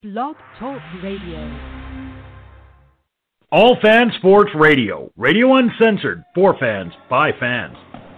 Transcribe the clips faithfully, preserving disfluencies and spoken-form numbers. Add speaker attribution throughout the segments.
Speaker 1: Blog Talk Radio.
Speaker 2: All Fan Sports Radio. Radio uncensored. For fans. By fans.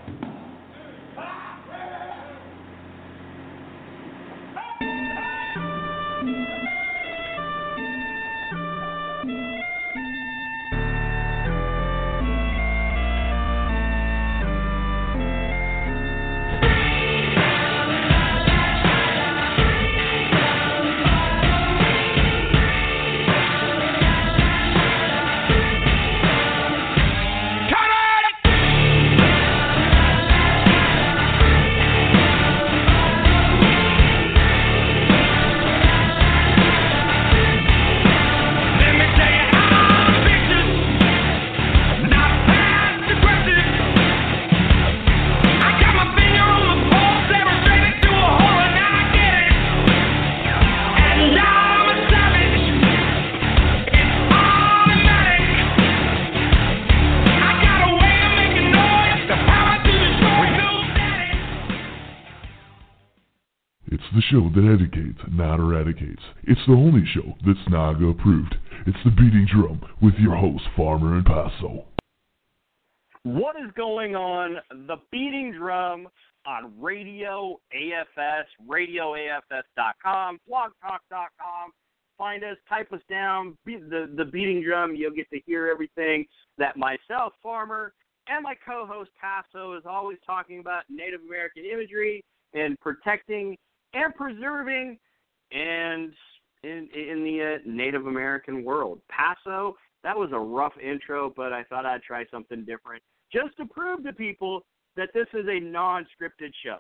Speaker 3: Show that educates, not eradicates. It's the only show that's NAGA approved. It's the Beating Drum with your host, Farmer and Paso.
Speaker 4: What is going on? The Beating Drum on Radio A F S, radio A F S dot com, blog talk dot com. Find us, type us down, be the, the Beating Drum. You'll get to hear everything that myself, Farmer, and my co-host, Paso, is always talking about Native American imagery and protecting and preserving, and in in the uh, Native American world. Paso, that was a rough intro, but I thought I'd try something different, just to prove to people that this is a non-scripted show.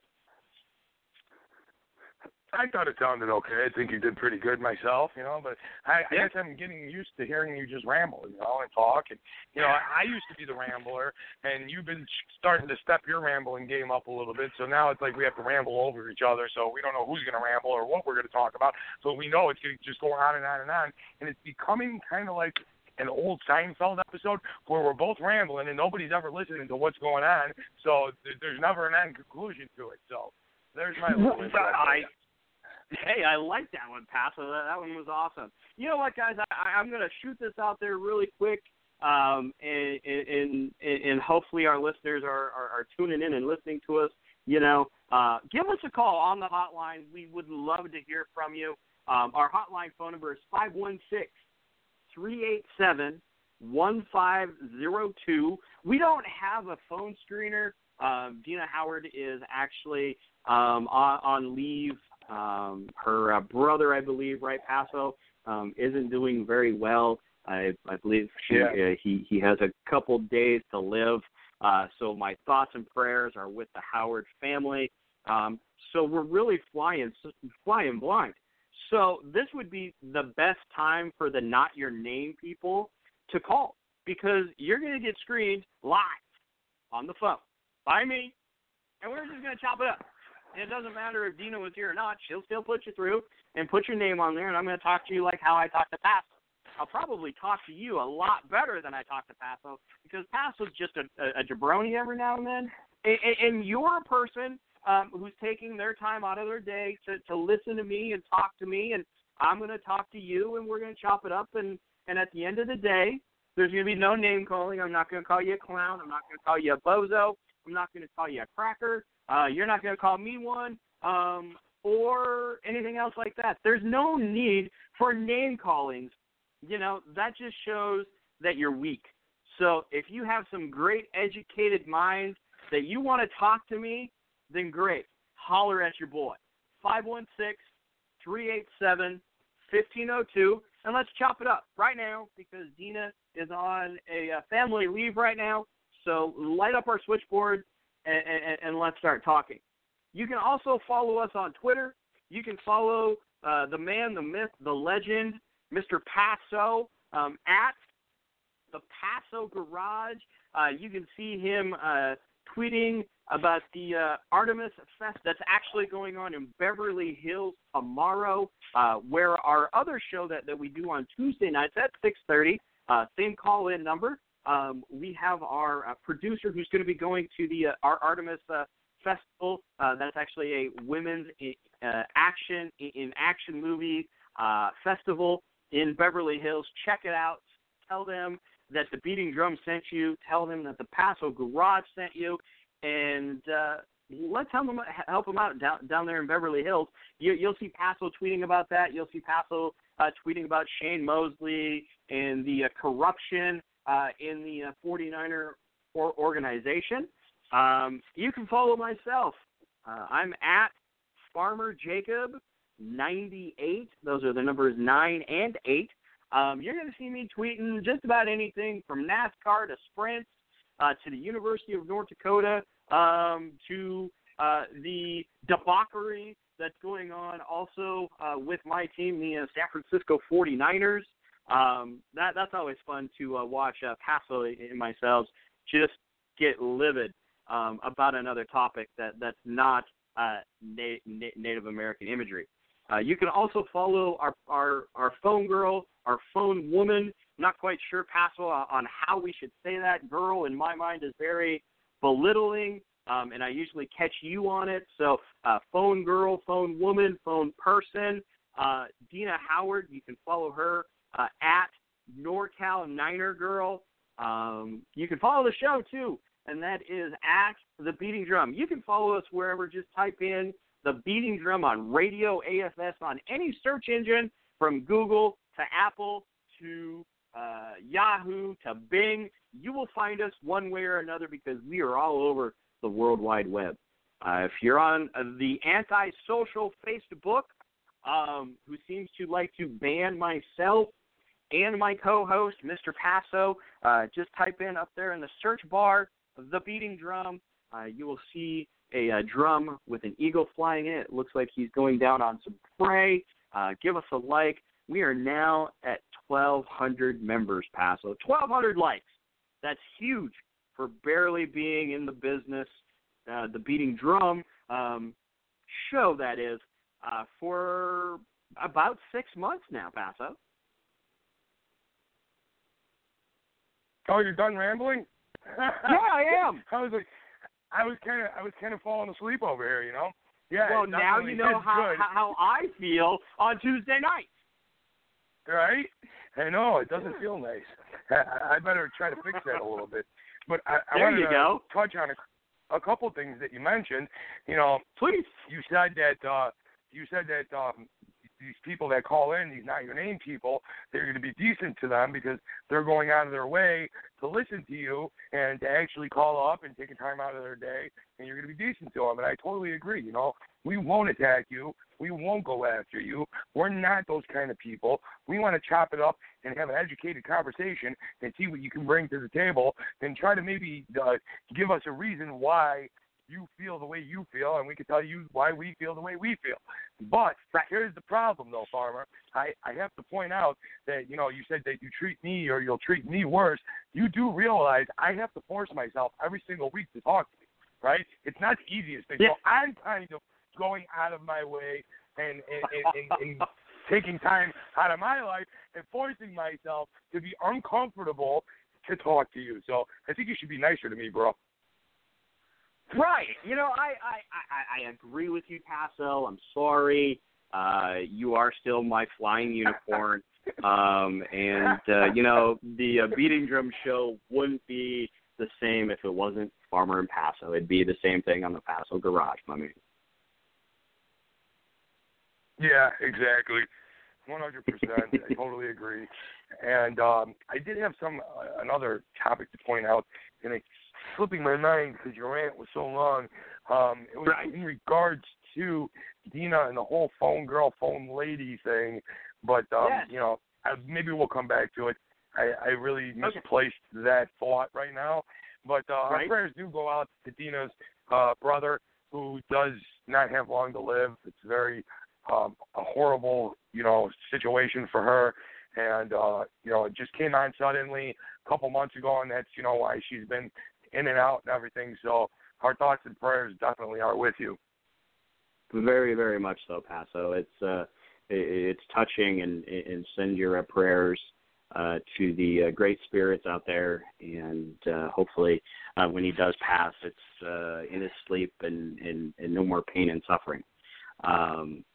Speaker 5: I thought it sounded okay. I think you did pretty good myself, you know, but I, I
Speaker 4: yeah.
Speaker 5: guess I'm getting used to hearing you just ramble, you know, and talk. And, you know, I, I used to be the rambler, and you've been starting to step your rambling game up a little bit. So now it's like we have to ramble over each other, so we don't know who's going to ramble or what we're going to talk about. So we know it's going to just go on and on and on. And it's becoming kind of like an old Seinfeld episode where we're both rambling and nobody's ever listening to what's going on. So th- there's never an end conclusion to it. So there's my little intro.
Speaker 4: I, Hey, I like that one, Paso. That, that one was awesome. You know what, guys? I, I'm going to shoot this out there really quick, um, and, and, and hopefully our listeners are, are, are tuning in and listening to us. You know, uh, give us a call on the hotline. We would love to hear from you. Um, our hotline phone number is five one six, three eight seven, one five zero two. We don't have a phone screener. Um, Dina Howard is actually um, on, on leave. Um, her uh, brother, I believe, right, Paso, um, isn't doing very well. I, I believe she,
Speaker 5: yeah.
Speaker 4: uh, he he has a couple days to live. Uh, so my thoughts and prayers are with the Howard family. Um, so we're really flying flying blind. So this would be the best time for the Not Your Name people to call, because you're going to get screened live on the phone by me, and we're just going to chop it up. It doesn't matter if Dina was here or not. She'll still put you through and put your name on there, and I'm going to talk to you like how I talk to Paso. I'll probably talk to you a lot better than I talk to Paso, because Paso's just a, a, a jabroni every now and then. And, and you're a person um, who's taking their time out of their day to, to listen to me and talk to me, and I'm going to talk to you, and we're going to chop it up. And, and at the end of the day, there's going to be no name calling. I'm not going to call you a clown. I'm not going to call you a bozo. I'm not going to call you a cracker. Uh, you're not going to call me one, um, or anything else like that. There's no need for name callings. You know, that just shows that you're weak. So if you have some great educated minds that you want to talk to me, then great. Holler at your boy. five one six, three eight seven, one five zero two. And let's chop it up right now, because Dina is on a uh, family leave right now. So light up our switchboard. And, and, and let's start talking. You can also follow us on Twitter. You can follow uh, the man, the myth, the legend, Mister Paso, um, at the Paso Garage. Uh, you can see him uh, tweeting about the uh, Artemis Fest that's actually going on in Beverly Hills tomorrow, uh, where our other show that, that we do on Tuesday nights at six thirty, uh, same call-in number. Um, we have our uh, producer who's going to be going to the uh, our Artemis uh, Festival. Uh, that's actually a women's uh, action in action movie uh, Festival in Beverly Hills. Check it out. Tell them that the Beating Drum sent you. Tell them that the Paso Garage sent you. And uh, let's help them, help them out down, down there in Beverly Hills. You, you'll see Paso tweeting about that. You'll see Paso uh, tweeting about Shane Mosley and the uh, corruption uh, in the uh, forty-niner or organization. Um, you can follow myself. Uh, I'm at Farmer Jacob ninety-eight. Those are the numbers nine and eight. Um, you're going to see me tweeting just about anything from NASCAR to sprints uh, to the University of North Dakota um, to uh, the debauchery that's going on also uh, with my team, the uh, San Francisco forty-niners. Um, that, that's always fun to uh, watch uh, Paso and myself just get livid um, about another topic that, that's not uh, na- na- Native American imagery. Uh, you can also follow our, our, our phone girl, our phone woman. I'm not quite sure, Paso, on how we should say that. Girl, in my mind, is very belittling, um, and I usually catch you on it. So uh, phone girl, phone woman, phone person. Uh, Dina Howard, you can follow her uh, at NorCal Niner Girl. Um, you can follow the show, too, and that is at The Beating Drum. You can follow us wherever. Just type in The Beating Drum on radio, A F S, on any search engine, from Google to Apple to uh, Yahoo to Bing. You will find us one way or another because we are all over the World Wide Web. Uh, if you're on uh, the anti-social Facebook, um, who seems to like to ban myself and my co-host, Mister Paso, uh, just type in up there in the search bar, The Beating Drum. Uh, you will see a, a drum with an eagle flying in it. It looks like he's going down on some prey. Uh, give us a like. We are now at twelve hundred members, Paso. twelve hundred likes. That's huge for barely being in the business, uh, the Beating Drum um, show, that is, uh, for about six months now, Paso.
Speaker 5: Oh, you're done rambling?
Speaker 4: Yeah, I am.
Speaker 5: I was like, I was kind of, I was kind of falling asleep over here, you know. Yeah.
Speaker 4: Well, now you know how, how how I feel on Tuesday night.
Speaker 5: Right? I know it doesn't feel nice. I, I better try to fix that a little bit. But I, I
Speaker 4: there
Speaker 5: wanted
Speaker 4: you
Speaker 5: to
Speaker 4: go.
Speaker 5: touch on a, a couple things that you mentioned. You know,
Speaker 4: please.
Speaker 5: You said that uh, you said that um, these people that call in, these not your name people, they're going to be decent to them because they're going out of their way to listen to you and to actually call up and take a time out of their day, and you're going to be decent to them. And I totally agree. You know, we won't attack you. We won't go after you. We're not those kind of people. We want to chop it up and have an educated conversation and see what you can bring to the table and try to maybe uh, give us a reason why you feel the way you feel, and we can tell you why we feel the way we feel. But right. Here's the problem, though, Farmer. I, I have to point out that, you know, you said that you treat me or you'll treat me worse. You do realize I have to force myself every single week to talk to you, right? It's not the easiest thing.
Speaker 4: Yeah.
Speaker 5: So I'm kind of going out of my way and, and, and, and, and taking time out of my life and forcing myself to be uncomfortable to talk to you. So I think you should be nicer to me, bro.
Speaker 4: Right. You know, I, I, I, I agree with you, Paso. I'm sorry. Uh, you are still my flying unicorn. um, and, uh, you know, the uh, Beating Drum show wouldn't be the same if it wasn't Farmer and Paso. It'd be the same thing on the Paso Garage, my man.
Speaker 5: Yeah, exactly. one hundred percent. I totally agree. And um, I did have some uh, another topic to point out, and it's slipping my mind because your rant was so long. Um, it was right. in regards to Dina and the whole phone girl, phone lady thing. But, um,
Speaker 4: yes.
Speaker 5: you know, I, maybe we'll come back to it. I, I really misplaced okay. that thought right now. But uh,
Speaker 4: right.
Speaker 5: our prayers do go out to Dina's uh, brother, who does not have long to live. It's very um, a horrible, you know, situation for her. And, uh, you know, it just came on suddenly a couple months ago, and that's, you know, why she's been in and out and everything. So our thoughts and prayers definitely are with you.
Speaker 4: Very, very much so, Paso. It's uh, it's touching, and, and send your uh, prayers uh, to the uh, great spirits out there. And uh, hopefully uh, when he does pass, it's uh, in his sleep and, and, and no more pain and suffering. Um,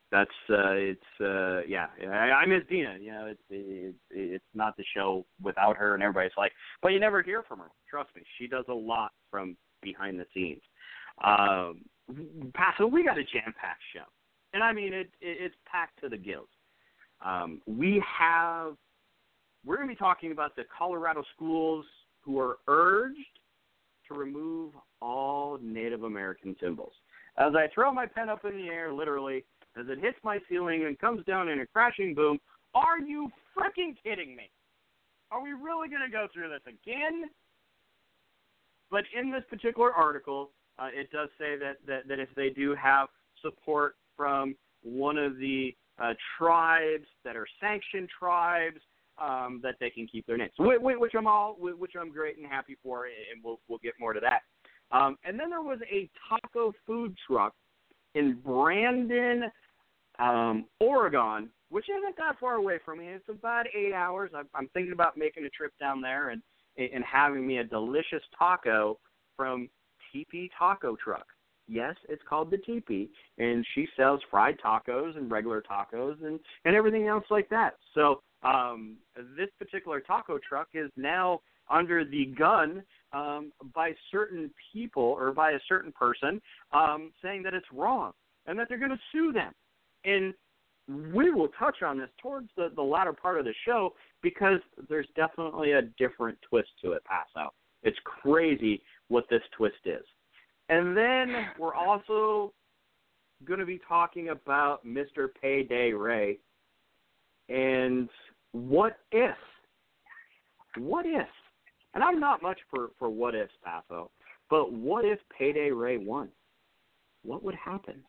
Speaker 4: That's uh, it's uh, yeah. I, I miss Dina. You know, it's it's it's not the show without her, and everybody's like, but you never hear from her. Trust me, she does a lot from behind the scenes. Um, so we got a jam-packed show, and I mean it, it it's packed to the gills. Um, we have we're going to be talking about the Colorado schools who are urged to remove all Native American symbols. As I throw my pen up in the air, literally, as it hits my ceiling and comes down in a crashing boom, are you freaking kidding me? Are we really going to go through this again? But in this particular article, uh, it does say that, that, that if they do have support from one of the uh, tribes that are sanctioned tribes, um, that they can keep their names, which I'm all, which I'm great and happy for, and we'll we'll get more to that. Um, and then there was a taco food truck in Brandon, um, Oregon, which isn't that far away from me. It's about eight hours. I'm, I'm thinking about making a trip down there and and having me a delicious taco from Teepee Taco Truck. Yes, it's called the Teepee, and she sells fried tacos and regular tacos and, and everything else like that. So um, this particular taco truck is now under the gun um, by certain people or by a certain person um, saying that it's wrong and that they're going to sue them. And we will touch on this towards the, the latter part of the show because there's definitely a different twist to it, Paso. It's crazy what this twist is. And then we're also going to be talking about Mister Payday Ray and what if, what if, and I'm not much for, for what ifs, Paso, but what if Payday Ray won? What would happen?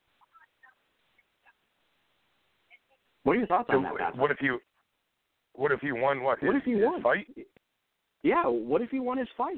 Speaker 4: What are your thoughts on that, Paso?
Speaker 5: What if you, what if he won what?
Speaker 4: What
Speaker 5: his,
Speaker 4: if he won?
Speaker 5: His fight?
Speaker 4: Yeah, what if he won his fight?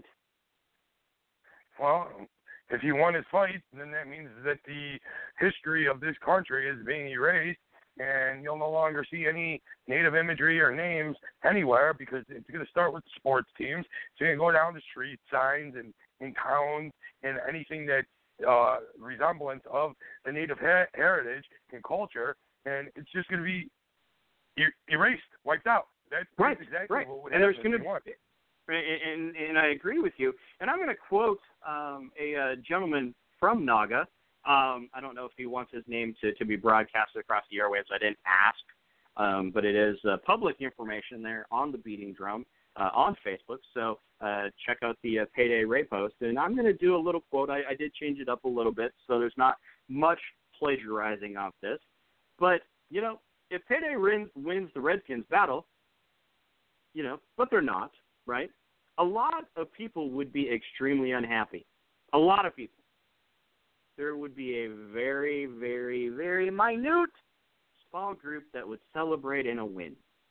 Speaker 5: Well, if he won his fight, then that means that the history of this country is being erased, and you'll no longer see any Native imagery or names anywhere because it's going to start with sports teams. It's going to go down the street, signs, and in towns, and anything that uh, resemblance of the Native her- heritage and culture, and it's just going to be er- erased, wiped out. That's,
Speaker 4: right,
Speaker 5: that's exactly
Speaker 4: right.
Speaker 5: what would
Speaker 4: and
Speaker 5: happen
Speaker 4: there's going
Speaker 5: if he won.
Speaker 4: And, and I agree with you. And I'm going to quote um, a, uh gentleman from Naga. Um, I don't know if he wants his name to, to be broadcasted across the airwaves. I didn't ask, um, but it is uh, public information there on the Beating Drum uh, on Facebook. So uh, check out the uh, Payday Ray post. And I'm going to do a little quote. I, I did change it up a little bit, so there's not much plagiarizing off this. But, you know, if Payday wins, wins the Redskins battle, you know, but they're not. Right? A lot of people would be extremely unhappy. A lot of people. There would be a very, very, very minute small group that would celebrate in a win.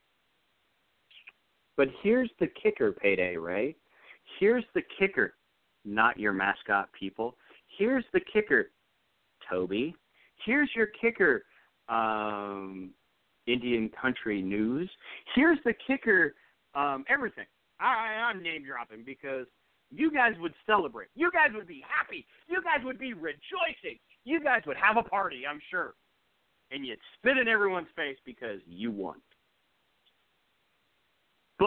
Speaker 4: But here's the kicker, Payday Ray. Here's the kicker, not your mascot people. Here's the kicker, Toby. Here's your kicker, um, Indian Country News. Here's the kicker, um, everything. I, I'm name dropping because you guys would celebrate. You guys would be happy. You guys would be rejoicing. You guys would have a party, I'm sure. And you'd spit in everyone's face because you won. But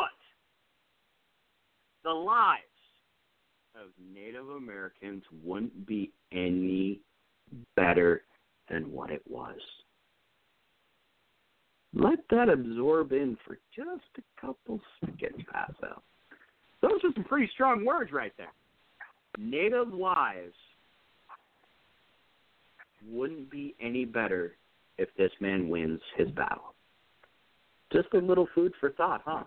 Speaker 4: the lives of Native Americans wouldn't be any better than what it was. Let that absorb in for just a couple seconds, Paso. Those are some pretty strong words right there. Native lives wouldn't be any better if this man wins his battle. Just a little food for thought, huh?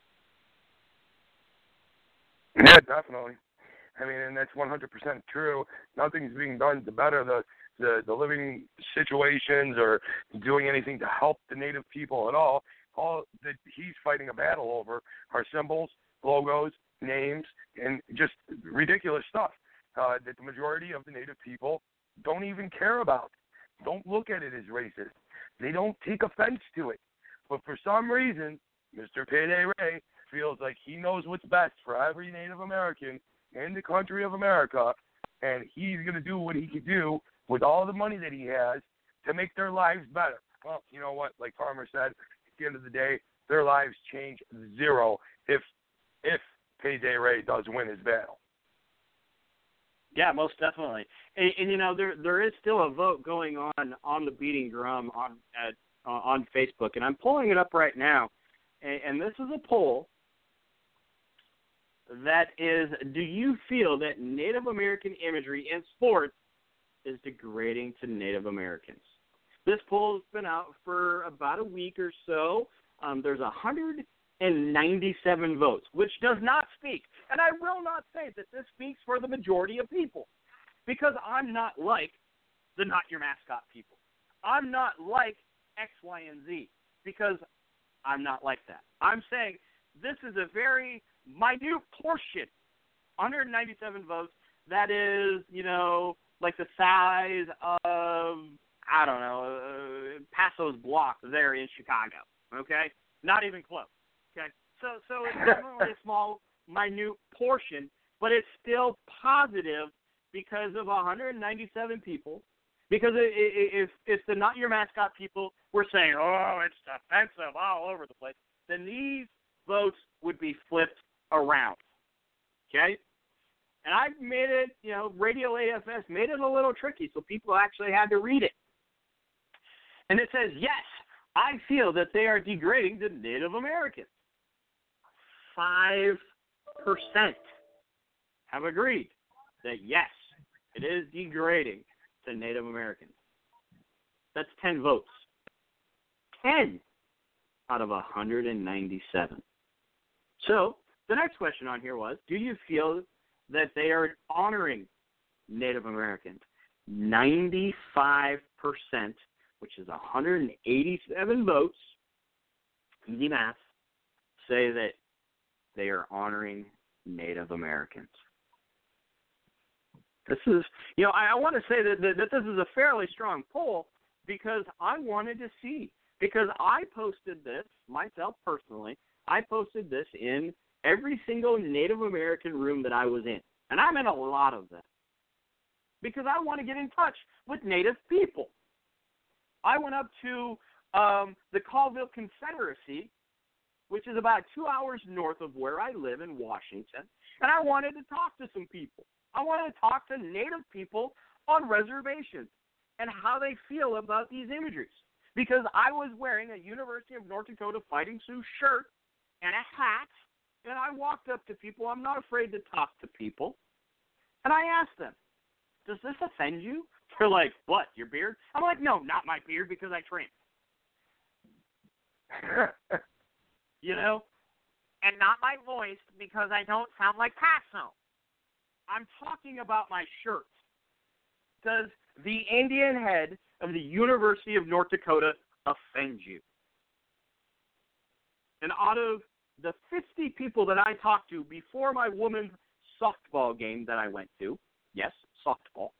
Speaker 5: Yeah, definitely. I mean, and that's one hundred percent true. Nothing's being done to better the The, the living situations or doing anything to help the Native people at all. All that he's fighting a battle over are symbols, logos, names, and just ridiculous stuff uh, that the majority of the Native people don't even care about. Don't look at it as racist. They don't take offense to it. But for some reason, Mister Payday Ray feels like he knows what's best for every Native American in the country of America, and he's going to do what he can do with all the money that he has to make their lives better. Well, you know what? Like Farmer said, at the end of the day, their lives change zero if if Payday Ray does win his battle.
Speaker 4: Yeah, most definitely. And, and you know, there there is still a vote going on on the Beating Drum on at, uh, on Facebook, and I'm pulling it up right now. And, and this is a poll that is: do you feel that Native American imagery in sports is degrading to Native Americans? This poll has been out for about a week or so. Um, there's one hundred ninety-seven votes, which does not speak. And I will not say that this speaks for the majority of people, because I'm not like the Not Your Mascot people. I'm not like X, Y, and Z, because I'm not like that. I'm saying this is a very minute portion, one hundred ninety-seven votes, that is, you know, like the size of, I don't know, uh, Passo's block there in Chicago, okay? Not even close. Okay, so so it's definitely a small, minute portion, but it's still positive because of one hundred ninety-seven people. Because if if the Not Your Mascot people were saying, oh, it's offensive all over the place, then these votes would be flipped around. Okay, and I made it, you know, Radio A F S made it a little tricky, so people actually had to read it. And it says, yes, I feel that they are degrading to Native Americans. Five percent have agreed that yes, it is degrading to Native Americans. That's ten votes. Ten out of one hundred ninety-seven. So the next question on here was, do you feel that they are honoring Native Americans? ninety-five percent, which is one hundred eighty-seven votes, easy math, say that they are honoring Native Americans. This is, you know, I, I want to say that, that, that this is a fairly strong poll because I wanted to see, because I posted this myself personally, I posted this in every single Native American room that I was in, and I'm in a lot of them, because I want to get in touch with Native people. I went up to um, the Colville Confederacy, which is about two hours north of where I live in Washington, and I wanted to talk to some people. I wanted to talk to Native people on reservations and how they feel about these imageries, because I was wearing a University of North Dakota Fighting Sioux shirt and a hat, and I walked up to people. I'm not afraid to talk to people, and I asked them, does this offend you? They're like, what, your beard? I'm like, no, not my beard, because I trim. You know? And not my voice, because I don't sound like Paso. I'm talking about my shirt. Does the Indian head of the University of North Dakota offend you? And out of the fifty people that I talked to before my women's softball game that I went to, yes, softball,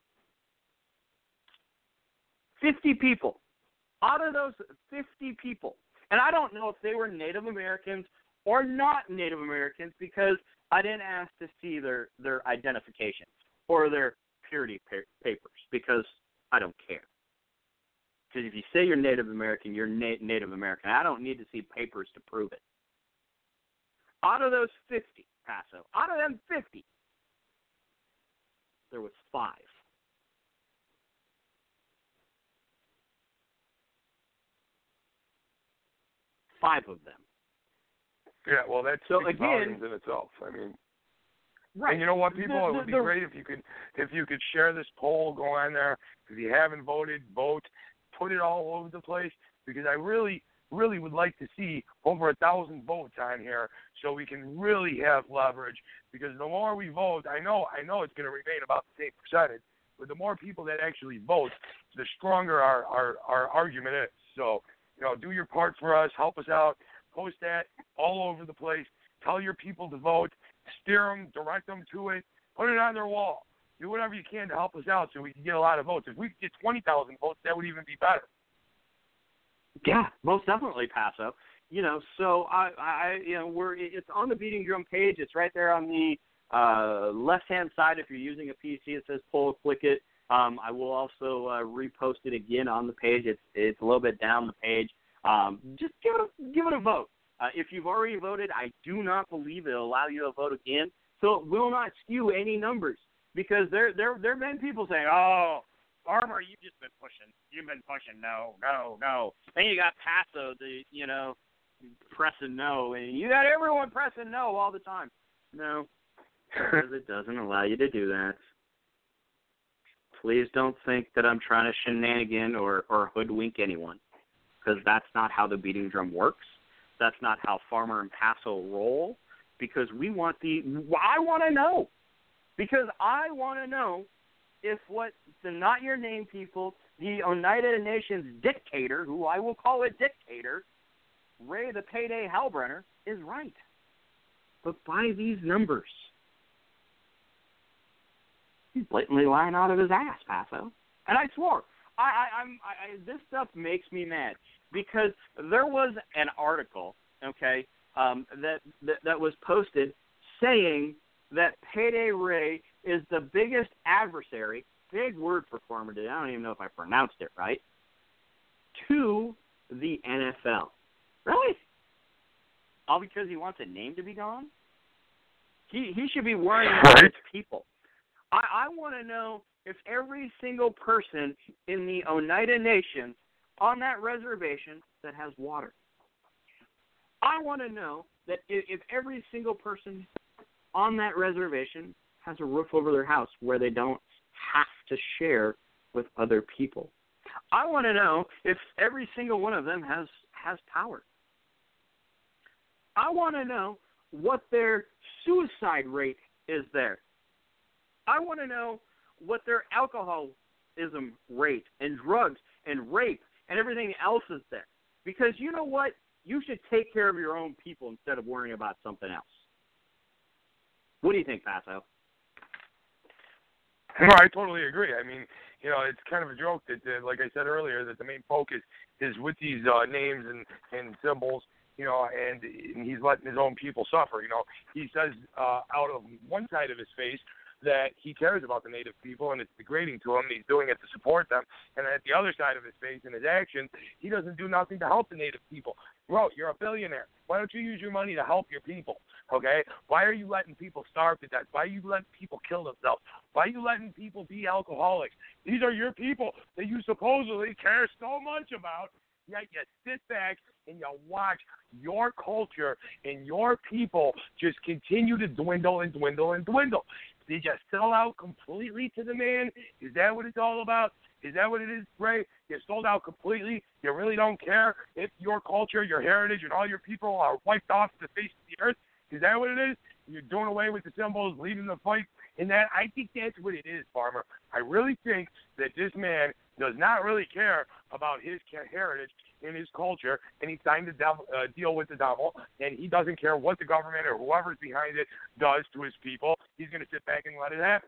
Speaker 4: fifty people. Out of those fifty people, and I don't know if they were Native Americans or not Native Americans, because I didn't ask to see their, their identification or their purity pa- papers, because I don't care. Because if you say you're Native American, you're na- Native American. I don't need to see papers to prove it. Out of those fifty, Paso, out of them fifty, there was five. Five of them.
Speaker 5: Yeah, well, that's
Speaker 4: so
Speaker 5: speaks
Speaker 4: again
Speaker 5: volumes in itself. I mean,
Speaker 4: right.
Speaker 5: And you know what, people,
Speaker 4: the, the,
Speaker 5: it would be
Speaker 4: the,
Speaker 5: great if you could if you could share this poll, go on there. If you haven't voted, vote, put it all over the place, because I really, really would like to see over a thousand votes on here, so we can really have leverage. Because the more we vote, I know, I know it's going to remain about the same percentage, but the more people that actually vote, the stronger our our, our argument is. So, you know, do your part for us, help us out. Post that all over the place. Tell your people to vote. Steer them, direct them to it. Put it on their wall. Do whatever you can to help us out so we can get a lot of votes. If we could get twenty thousand votes, that would even be better.
Speaker 4: Yeah, most definitely, Paso. You know, so I, I, you know, we're it's on the Beating Drum page. It's right there on the uh, left-hand side. If you're using a P C, it says poll. Click it, Um, I will also uh, repost it again on the page. It's it's a little bit down the page. Um, just give it a, give it a vote. Uh, if you've already voted, I do not believe it'll allow you to vote again, so it will not skew any numbers because there there there have been people saying, "Oh, Farmer, you've just been pushing. You've been pushing no, no, no." Then you got Paso, the you know, pressing no, and you got everyone pressing no all the time. No, because it doesn't allow you to do that. Please don't think that I'm trying to shenanigan or, or hoodwink anyone, because that's not how the beating drum works. That's not how Farmer and Paso roll, because we want the – I want to know, because I want to know if what the Not Your Name people, the Oneida Nation's dictator, who I will call a dictator, Ray the Payday Hellbrenner, is right. But by these numbers – he's blatantly lying out of his ass, Paso. And I swore. I, I, I'm, I, this stuff makes me mad because there was an article, okay, um, that, that that was posted saying that Payday Ray is the biggest adversary, big word for Farmer today, I don't even know if I pronounced it right, to the N F L. Really? All because he wants a name to be gone? He he should be worrying about his people. I, I want to know if every single person in the Oneida Nation on that reservation that has water. I want to know that if, if every single person on that reservation has a roof over their house where they don't have to share with other people. I want to know if every single one of them has, has power. I want to know what their suicide rate is there. I want to know what their alcoholism rate and drugs and rape and everything else is there. Because you know what? You should take care of your own people instead of worrying about something else. What do you think, Paso?
Speaker 5: No, I totally agree. I mean, you know, it's kind of a joke that, uh, like I said earlier, that the main focus is with these uh, names and, and symbols, you know, and, and he's letting his own people suffer. You know, he says uh, out of one side of his face that he cares about the Native people and it's degrading to him and he's doing it to support them. And at the other side of his face and his actions, he doesn't do nothing to help the Native people. Bro, you're a billionaire. Why don't you use your money to help your people, okay? Why are you letting people starve to death? Why are you letting people kill themselves? Why are you letting people be alcoholics? These are your people that you supposedly care so much about, yet you sit back and you watch your culture and your people just continue to dwindle and dwindle and dwindle. Did you sell out completely to the man? Is that what it's all about? Is that what it is, Ray? You sold out completely? You really don't care if your culture, your heritage, and all your people are wiped off the face of the earth? Is that what it is? You're doing away with the symbols, leaving the fight? And that, I think that's what it is, Farmer. I really think that this man does not really care about his heritage and his culture, and he signed a devil, uh, deal with the devil, and he doesn't care what the government or whoever's behind it does to his people. He's going to sit back and let it happen.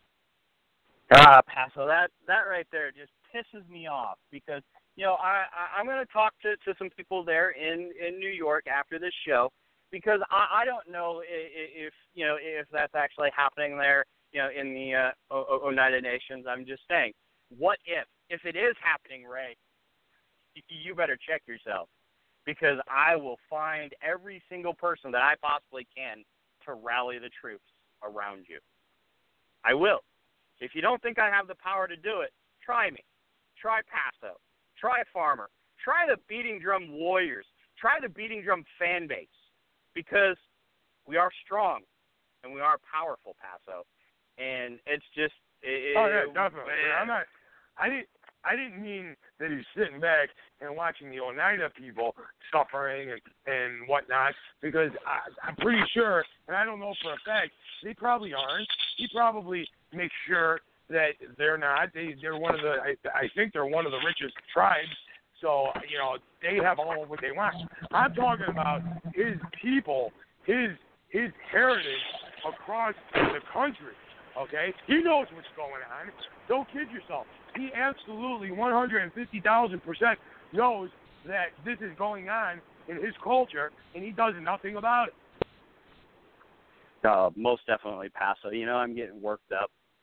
Speaker 4: Ah, Paso, that that right there just pisses me off because, you know, I, I, I'm going to talk to, to some people there in, in New York after this show because I, I don't know if, if, you know, if that's actually happening there, you know, in the uh, o- Oneida Nations. I'm just saying, what if? If it is happening, Ray, you better check yourself because I will find every single person that I possibly can to rally the troops around you. I will. If you don't think I have the power to do it, try me. Try Paso. Try Farmer. Try the Beating Drum Warriors. Try the Beating Drum fan base because we are strong and we are powerful, Paso. And it's just... It,
Speaker 5: oh, yeah, definitely. It, I'm not... I didn't... I didn't mean that he's sitting back and watching the Oneida people suffering and, and whatnot, because I, I'm pretty sure, and I don't know for a fact, they probably aren't. He probably makes sure that they're not. They, they're one of the, I, I think they're one of the richest tribes, so, you know, they have all of what they want. I'm talking about his people, his his heritage across the country, okay? He knows what's going on. Don't kid yourself. He absolutely one hundred fifty thousand percent knows that this is going on in his culture, and he does nothing about it.
Speaker 4: Uh, most definitely, Paso. You know, I'm getting worked up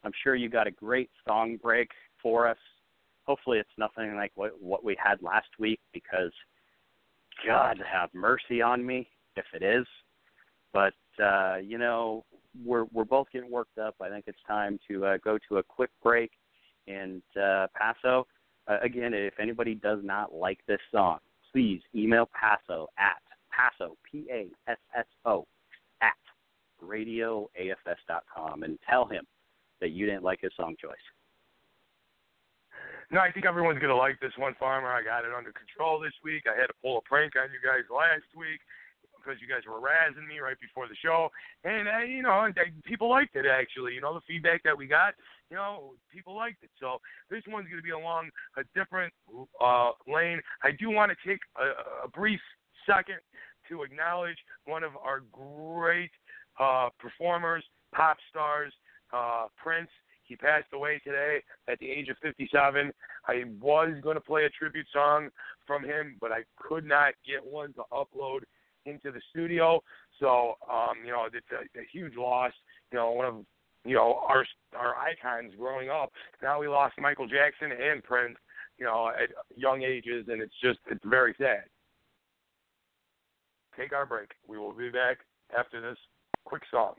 Speaker 4: I'm sure you got a great song break for us. Hopefully it's nothing like what, what we had last week, because God have mercy on me if it is. But, uh, you know, we're we're both getting worked up. I think it's time to uh, go to a quick break. And uh, Passo, uh, again, if anybody does not like this song, please email Passo at Passo, P A S S O, at radio A F S dot com and tell him that you didn't like his song choice.
Speaker 5: No, I think everyone's going to like this one, Farmer. I got it under control this week. I had to pull a prank on you guys last week because you guys were razzing me right before the show. And, uh, you know, people liked it, actually. You know, the feedback that we got, you know, people liked it. So this one's going to be along a different uh, lane. I do want to take a, a brief second to acknowledge one of our great uh, performers, pop stars, uh, Prince. He passed away today at the age of fifty-seven. I was going to play a tribute song from him, but I could not get one to upload into the studio. So, um, you know, it's a, a huge loss. You know, one of, you know, our our icons growing up. Now we lost Michael Jackson and Prince, you know, at young ages, and it's just, it's very sad. Take our break. We will be back after this quick song.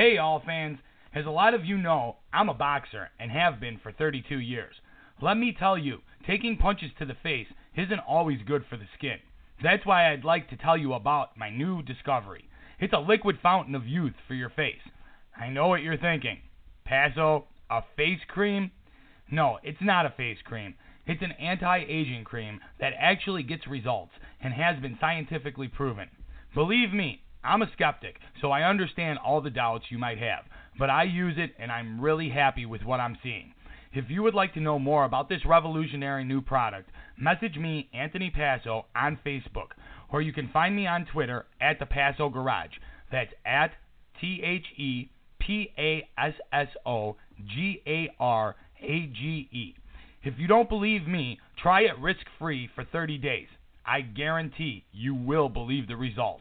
Speaker 6: Hey, all fans. As a lot of you know, I'm a boxer and have been for thirty-two years. Let me tell you, taking punches to the face isn't always good for the skin. That's why I'd like to tell you about my new discovery. It's a liquid fountain of youth for your face. I know what you're thinking. Paso, a face cream? No, it's not a face cream. It's an anti-aging cream that actually gets results and has been scientifically proven. Believe me, I'm a skeptic, so I understand all the doubts you might have, but I use it and I'm really happy with what I'm seeing. If you would like to know more about this revolutionary new product, message me, Anthony Paso, on Facebook, or you can find me on Twitter at the Paso Garage. That's at T H E P A S S O G A R A G E. If you don't believe me, try it risk-free for thirty days. I guarantee you will believe the results.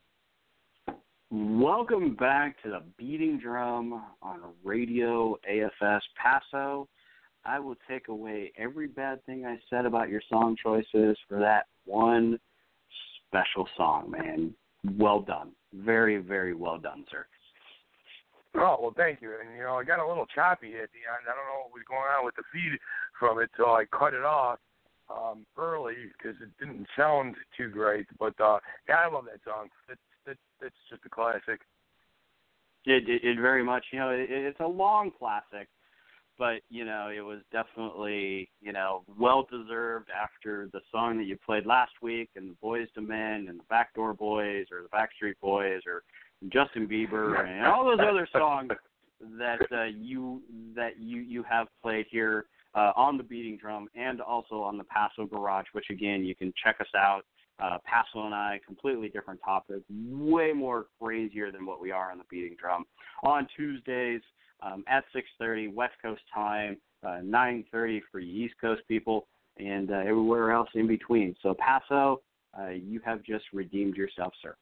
Speaker 4: Welcome back to the Beating Drum on Radio A F S Paso. I will take away every bad thing I said about your song choices for that one special song, man. Well done. Very, very well done, sir.
Speaker 5: Oh, well, thank you. And, you know, I got a little choppy at the end. I don't know what was going on with the feed from it, so I cut it off um, early because it didn't sound too great. But, uh, yeah, I love that song. It's, it's, it's just a classic.
Speaker 4: It, it, it very much, you know, it, it's a long classic, but, you know, it was definitely, you know, well-deserved after the song that you played last week and the Boys to Men and the Backdoor Boys or the Backstreet Boys or Justin Bieber and all those other songs that uh, you that you, you have played here uh, on the Beating Drum and also on the Paso Garage, which, again, you can check us out. Uh, Paso and I, completely different topic, way more crazier than what we are on the Beating Drum. On Tuesdays um, at six thirty West Coast time, uh, nine thirty for you East Coast people, and uh, everywhere else in between. So, Paso, uh, you have just redeemed yourself, sir.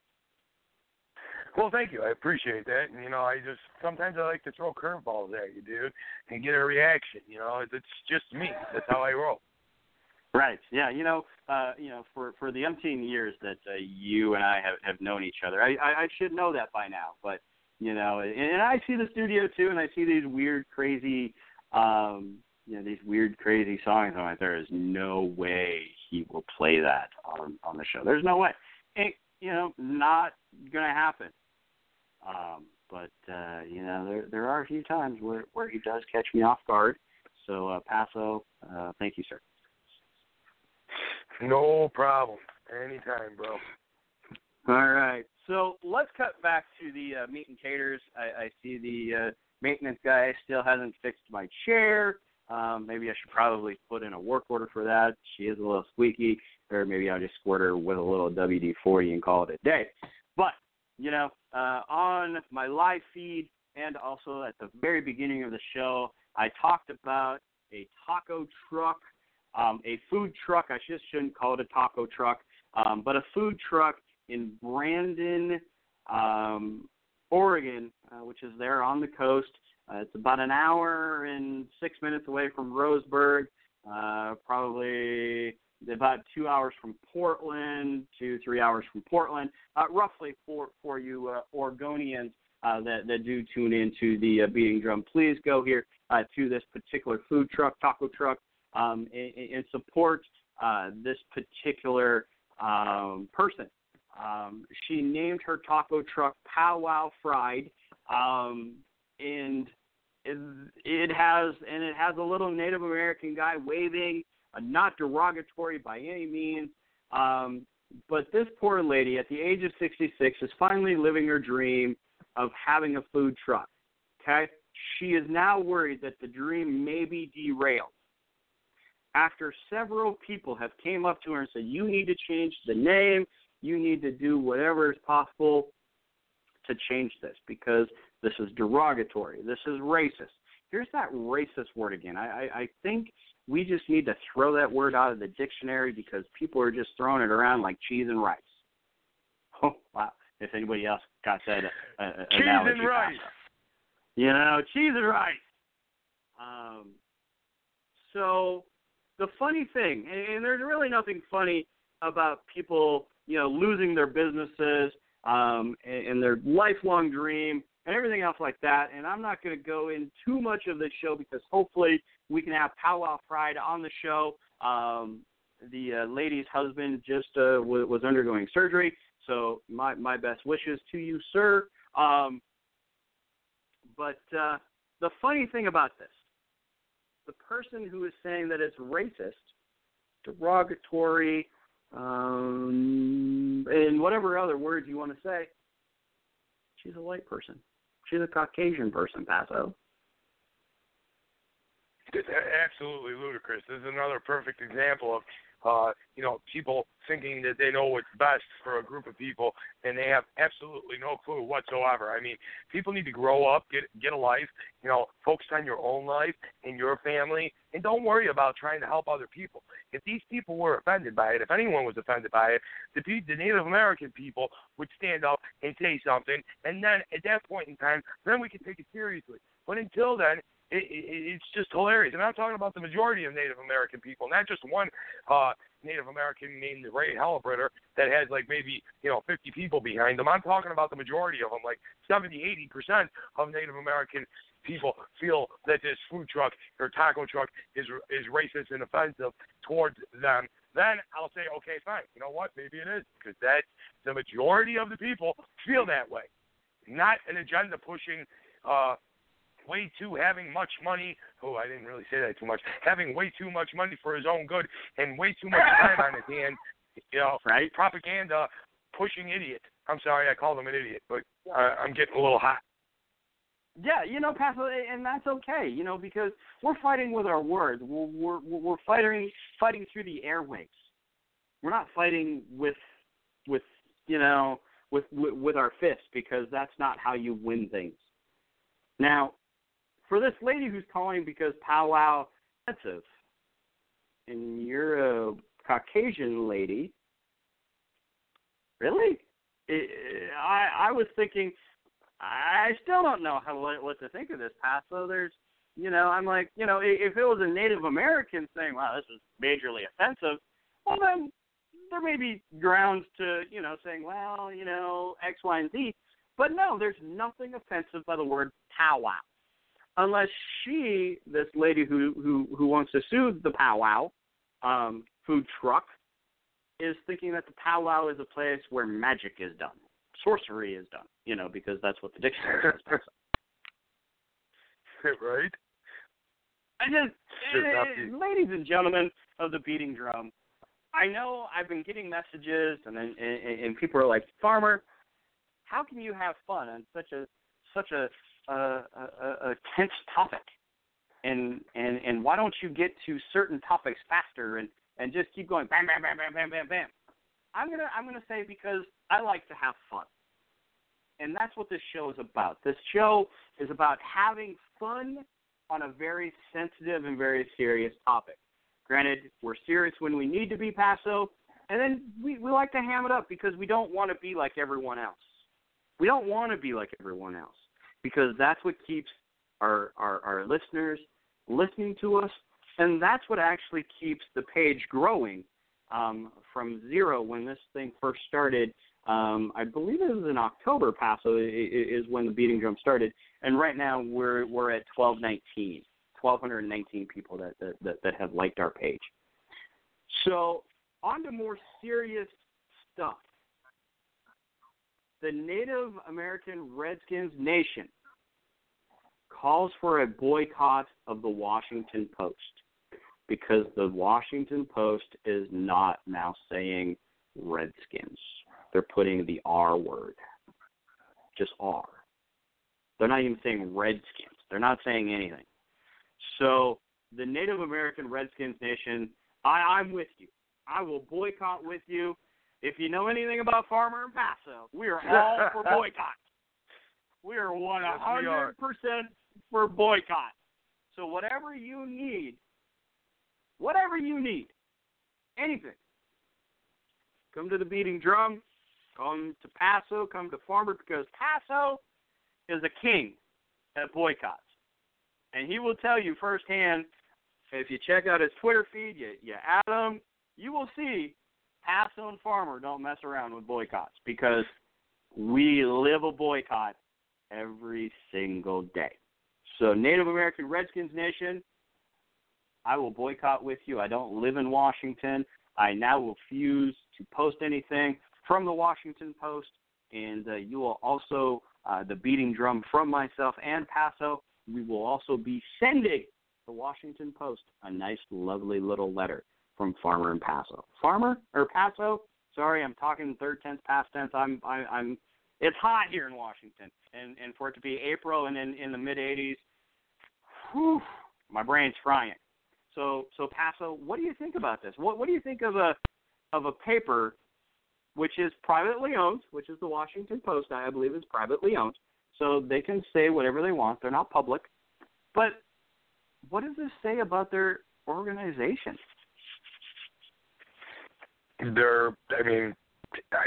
Speaker 5: Well, thank you. I appreciate that. And, you know, I just, sometimes I like to throw curveballs at you, dude, and get a reaction. You know, it's just me. That's how I roll.
Speaker 4: Right. Yeah. You know, uh, you know, for, for the umpteen years that uh, you and I have, have known each other, I, I, I should know that by now. But, you know, and, and I see the studio, too, and I see these weird, crazy, um, you know, these weird, crazy songs. I'm like, there is no way he will play that on, on the show. There's no way. It, you know, not going to happen. Um, but, uh, you know, there there are a few times where, where he does catch me off guard. So, uh, Paso, uh, thank you, sir.
Speaker 5: No problem. Anytime, bro.
Speaker 4: All right. So let's cut back to the uh, meat and taters. I, I see the uh, maintenance guy still hasn't fixed my chair. Um, maybe I should probably put in a work order for that. She is a little squeaky. Or maybe I'll just squirt her with a little W D forty and call it a day. But, you know, uh, on my live feed and also at the very beginning of the show, I talked about a taco truck, um, a food truck. I just shouldn't call it a taco truck, um, but a food truck in Brandon, um, Oregon, uh, which is there on the coast. Uh, it's about an hour and six minutes away from Roseburg, uh, probably about two hours from Portland, two, three hours from Portland, uh, roughly for, for you uh, Oregonians uh, that, that do tune into the uh, Beating Drum. Please go here uh, to this particular food truck, taco truck, um, and, and support uh, this particular um, person. Um, she named her taco truck Powwow Fried, um, and it, it has and it has a little Native American guy waving. Uh, not derogatory by any means, um, but this poor lady at the age of sixty-six is finally living her dream of having a food truck, okay? She is now worried that the dream may be derailed. After several people have came up to her and said, you need to change the name, you need to do whatever is possible to change this because this is derogatory, this is racist. Here's that racist word again. I, I, I think we just need to throw that word out of the dictionary because people are just throwing it around like cheese and rice. Oh, wow. If anybody else got that uh,
Speaker 5: cheese
Speaker 4: analogy.
Speaker 5: and rice.
Speaker 4: You know, cheese and rice. Um, so the funny thing, and, and there's really nothing funny about people, you know, losing their businesses um, and, and their lifelong dream and everything else like that. And I'm not going to go in too much of this show because hopefully we can have Powwow Pride on the show. Um, the uh, lady's husband just uh, w- was undergoing surgery, so my, my best wishes to you, sir. Um, but uh, the funny thing about this, the person who is saying that it's racist, derogatory, um, and whatever other words you want to say, she's a white person. She's a Caucasian person, Paso.
Speaker 5: It's absolutely ludicrous. This is another perfect example of, uh, you know, people thinking that they know what's best for a group of people, and they have absolutely no clue whatsoever. I mean, people need to grow up, get get a life, you know, focus on your own life and your family, and don't worry about trying to help other people. If these people were offended by it, if anyone was offended by it, the, the Native American people would stand up and say something, and then at that point in time, then we can take it seriously. But until then, It, it, it's just hilarious. And I'm talking about the majority of Native American people, not just one uh, Native American named Ray Hellbritter that has like maybe, you know, fifty people behind them. I'm talking about the majority of them, like seventy, eighty percent of Native American people feel that this food truck or taco truck is is racist and offensive towards them. Then I'll say, okay, fine. You know what? Maybe it is, because that's the majority of the people feel that way. Not an agenda pushing uh way too having much money. Oh, I didn't really say that too much. Having way too much money for his own good and way too much time on his hand. You know,
Speaker 4: right?
Speaker 5: Propaganda pushing idiot. I'm sorry, I called him an idiot, but uh, I'm getting a little hot.
Speaker 4: Yeah, you know, Pastor, and that's okay. You know, because we're fighting with our words. We're we're, we're fighting fighting through the airwaves. We're not fighting with with you know with with, with our fists, because that's not how you win things. Now, for this lady who's calling because powwow is offensive, and you're a Caucasian lady, really? I I was thinking, I still don't know how what to think of this, Paso. There's, you know, I'm like, you know, if it was a Native American saying, wow, this is majorly offensive, well, then there may be grounds to, you know, saying, well, you know, X, Y, and Z. But no, there's nothing offensive by the word powwow. Unless she, this lady who, who, who wants to sue the powwow um, food truck, is thinking that the powwow is a place where magic is done, sorcery is done, you know, because that's what the dictionary says.
Speaker 5: Right?
Speaker 4: I just, uh, ladies and gentlemen of the Beating Drum, I know I've been getting messages, and and, and people are like, Farmer, how can you have fun on such a such a a, a, a tense topic, and and and why don't you get to certain topics faster and, and just keep going bam bam bam bam bam bam bam? I'm gonna I'm gonna say because I like to have fun, and that's what this show is about. This show is about having fun on a very sensitive and very serious topic. Granted, we're serious when we need to be, Paso, and then we, we like to ham it up because we don't want to be like everyone else. We don't want to be like everyone else, because that's what keeps our, our, our listeners listening to us, and that's what actually keeps the page growing um, from zero when this thing first started. Um, I believe it was in October, Paso, is when the Beating Drum started, and right now we're we're at twelve nineteen, twelve nineteen people that, that, that have liked our page. So on to more serious stuff. The Native American Redskins Nation calls for a boycott of the Washington Post because the Washington Post is not now saying Redskins. They're putting the R word, just R. They're not even saying Redskins. They're not saying anything. So the Native American Redskins Nation, I, I'm with you. I will boycott with you. If you know anything about Farmer and Paso, we are all for boycott. We are one hundred percent for boycott. So whatever you need, whatever you need, anything, come to the Beating Drum, come to Paso, come to Farmer, because Paso is a king at boycotts. And he will tell you firsthand, if you check out his Twitter feed, you, you add him, you will see Paso and Farmer don't mess around with boycotts, because we live a boycott every single day. So Native American Redskins Nation, I will boycott with you. I don't live in Washington. I now refuse to post anything from the Washington Post, and uh, you will also, uh, the beating drum from myself and Paso, we will also be sending the Washington Post a nice, lovely little letter from Farmer and Paso. Farmer or Paso? Sorry, I'm talking third tense, past tense. I'm, I, I'm. It's hot here in Washington, and and for it to be April and in in the mid eighties, whew, my brain's frying. So so Paso, what do you think about this? What what do you think of a of a paper which is privately owned, which is the Washington Post, I believe is privately owned, so they can say whatever they want. They're not public. But what does this say about their organization?
Speaker 5: They're, I mean, I,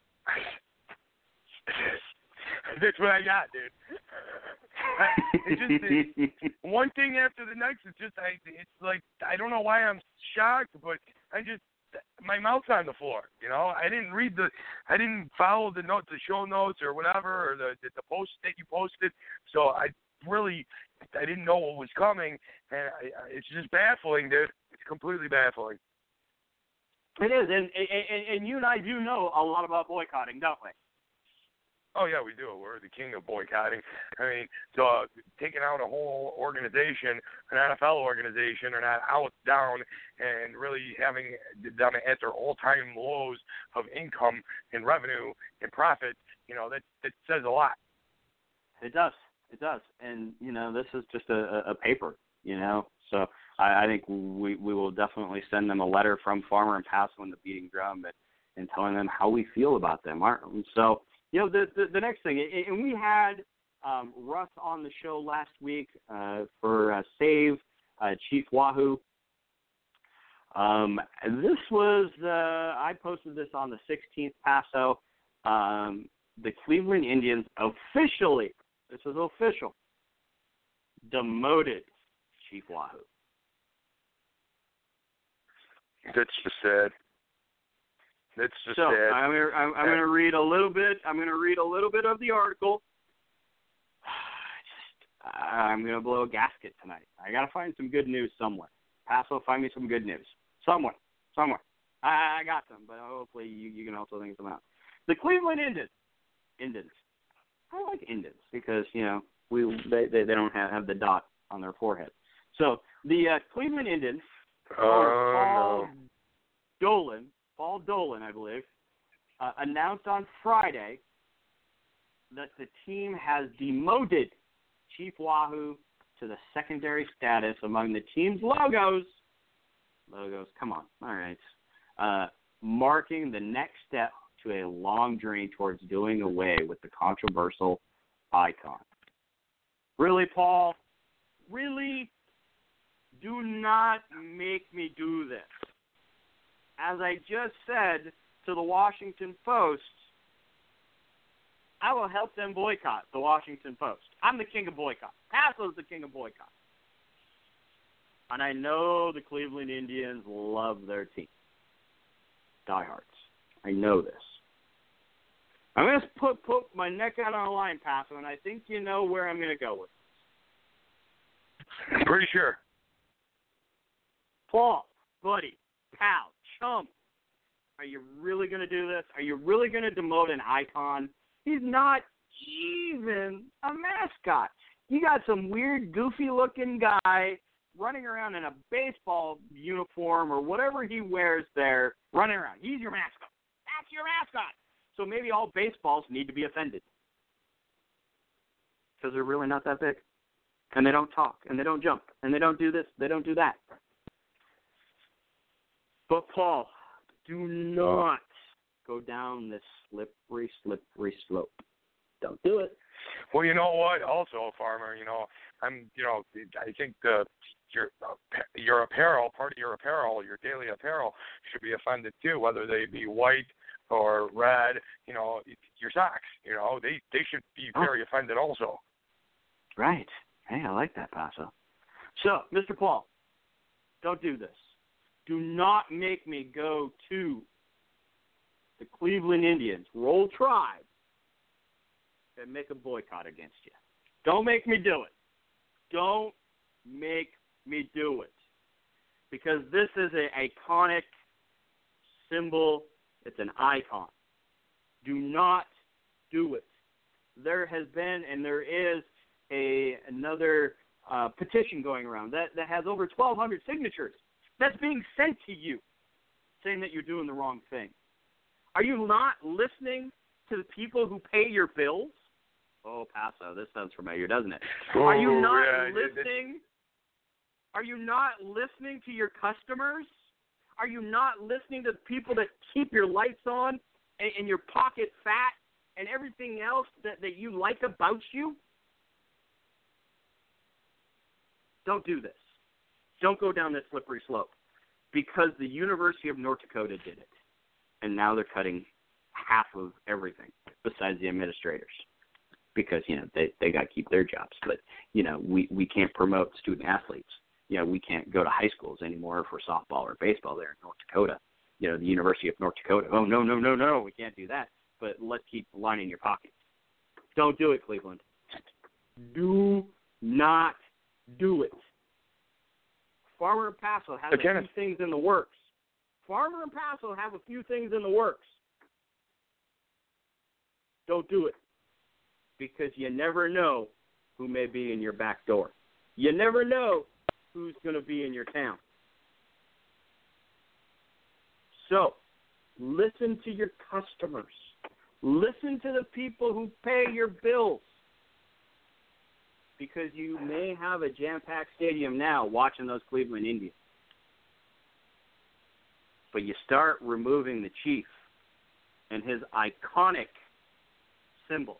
Speaker 5: that's what I got, dude. It's just it, one thing after the next. It's just, I, it's like, I don't know why I'm shocked, but I just, my mouth's on the floor. You know, I didn't read the, I didn't follow the notes, the show notes or whatever, or the the, the post that you posted. So I really, I didn't know what was coming, and I, it's just baffling, dude. It's completely baffling.
Speaker 4: It is, and, and and you and I do know a lot about boycotting, don't we?
Speaker 5: Oh, yeah, we do. We're the king of boycotting. I mean, so uh, taking out a whole organization, an N F L organization, or not out, down, and really having them at their all-time lows of income and revenue and profit, you know, that, that says a lot.
Speaker 4: It does. It does. And, you know, this is just a, a paper, you know. So I, I think we, we will definitely send them a letter from Farmer and Paso and the Beating Drum and, and telling them how we feel about them. So, you know, the, the, the next thing, and we had um, Russ on the show last week uh, for uh, Save uh, Chief Wahoo. Um, this was, uh, I posted this on the sixteenth, Paso. Um, the Cleveland Indians officially, this is official, demoted Chief Wahoo.
Speaker 5: That's just sad. That's just
Speaker 4: so
Speaker 5: sad.
Speaker 4: I'm gonna, I'm, I'm going to read a little bit. I'm going to read a little bit of the article. Just, I'm going to blow a gasket tonight. I got to find some good news somewhere. Paso, find me some good news somewhere, somewhere. I, I got some, but hopefully you, you can also think of them out. The Cleveland Indians. Indians. I like Indians because you know we they they, they don't have, have the dot on their forehead. So the uh, Cleveland Indians.
Speaker 5: Oh,
Speaker 4: Paul
Speaker 5: no.
Speaker 4: Dolan, Paul Dolan, I believe, uh, announced on Friday that the team has demoted Chief Wahoo to the secondary status among the team's logos. Logos, come on, all right. Uh, marking the next step to a long journey towards doing away with the controversial icon. Really, Paul? Really? Do not make me do this. As I just said to the Washington Post, I will help them boycott the Washington Post. I'm the king of boycott. Paso's the king of boycott. And I know the Cleveland Indians love their team. Diehards. I know this. I'm going to put, put my neck out on a line, Paso, and I think you know where I'm going to go with this.
Speaker 5: Pretty sure.
Speaker 4: Paul, buddy, pal, chum, are you really going to do this? Are you really going to demote an icon? He's not even a mascot. You got some weird, goofy-looking guy running around in a baseball uniform or whatever he wears there, running around. He's your mascot. That's your mascot. So maybe all baseballs need to be offended because they're really not that big. And they don't talk, and they don't jump, and they don't do this, they don't do that. But, Paul, do not go down this slippery, slippery slope. Don't do it.
Speaker 5: Well, you know what? Also, Farmer, you know, I'm, you know, I think the your your apparel, part of your apparel, your daily apparel, should be offended too, whether they be white or red. You know, your socks. You know, they they should be very oh. offended also.
Speaker 4: Right. Hey, I like that, Paso. So, Mister Paul, don't do this. Do not make me go to the Cleveland Indians, Roll Tribe, and make a boycott against you. Don't make me do it. Don't make me do it. Because this is an iconic symbol. It's an icon. Do not do it. There has been and there is a another uh, petition going around that, that has over twelve hundred signatures that's being sent to you saying that you're doing the wrong thing. Are you not listening to the people who pay your bills? Oh, Paso, this sounds familiar, doesn't it?
Speaker 5: Oh,
Speaker 4: Are you not
Speaker 5: yeah,
Speaker 4: listening? Are you not listening to your customers? Are you not listening to the people that keep your lights on and, and your pocket fat and everything else that, that you like about you? Don't do this. Don't go down this slippery slope, because the University of North Dakota did it, and now they're cutting half of everything besides the administrators, because, you know, they, they got to keep their jobs. But, you know, we, we can't promote student athletes. You know, we can't go to high schools anymore for softball or baseball there in North Dakota. You know, the University of North Dakota, oh, no, no, no, no, we can't do that. But let's keep lining your pockets. Don't do it, Cleveland. Do not do it. Farmer and Paso has a few things in the works. Farmer and Paso have a few things in the works. Don't do it, because you never know who may be in your back door. You never know who's going to be in your town. So, listen to your customers. Listen to the people who pay your bills, because you may have a jam-packed stadium now watching those Cleveland Indians. But you start removing the chief and his iconic symbol,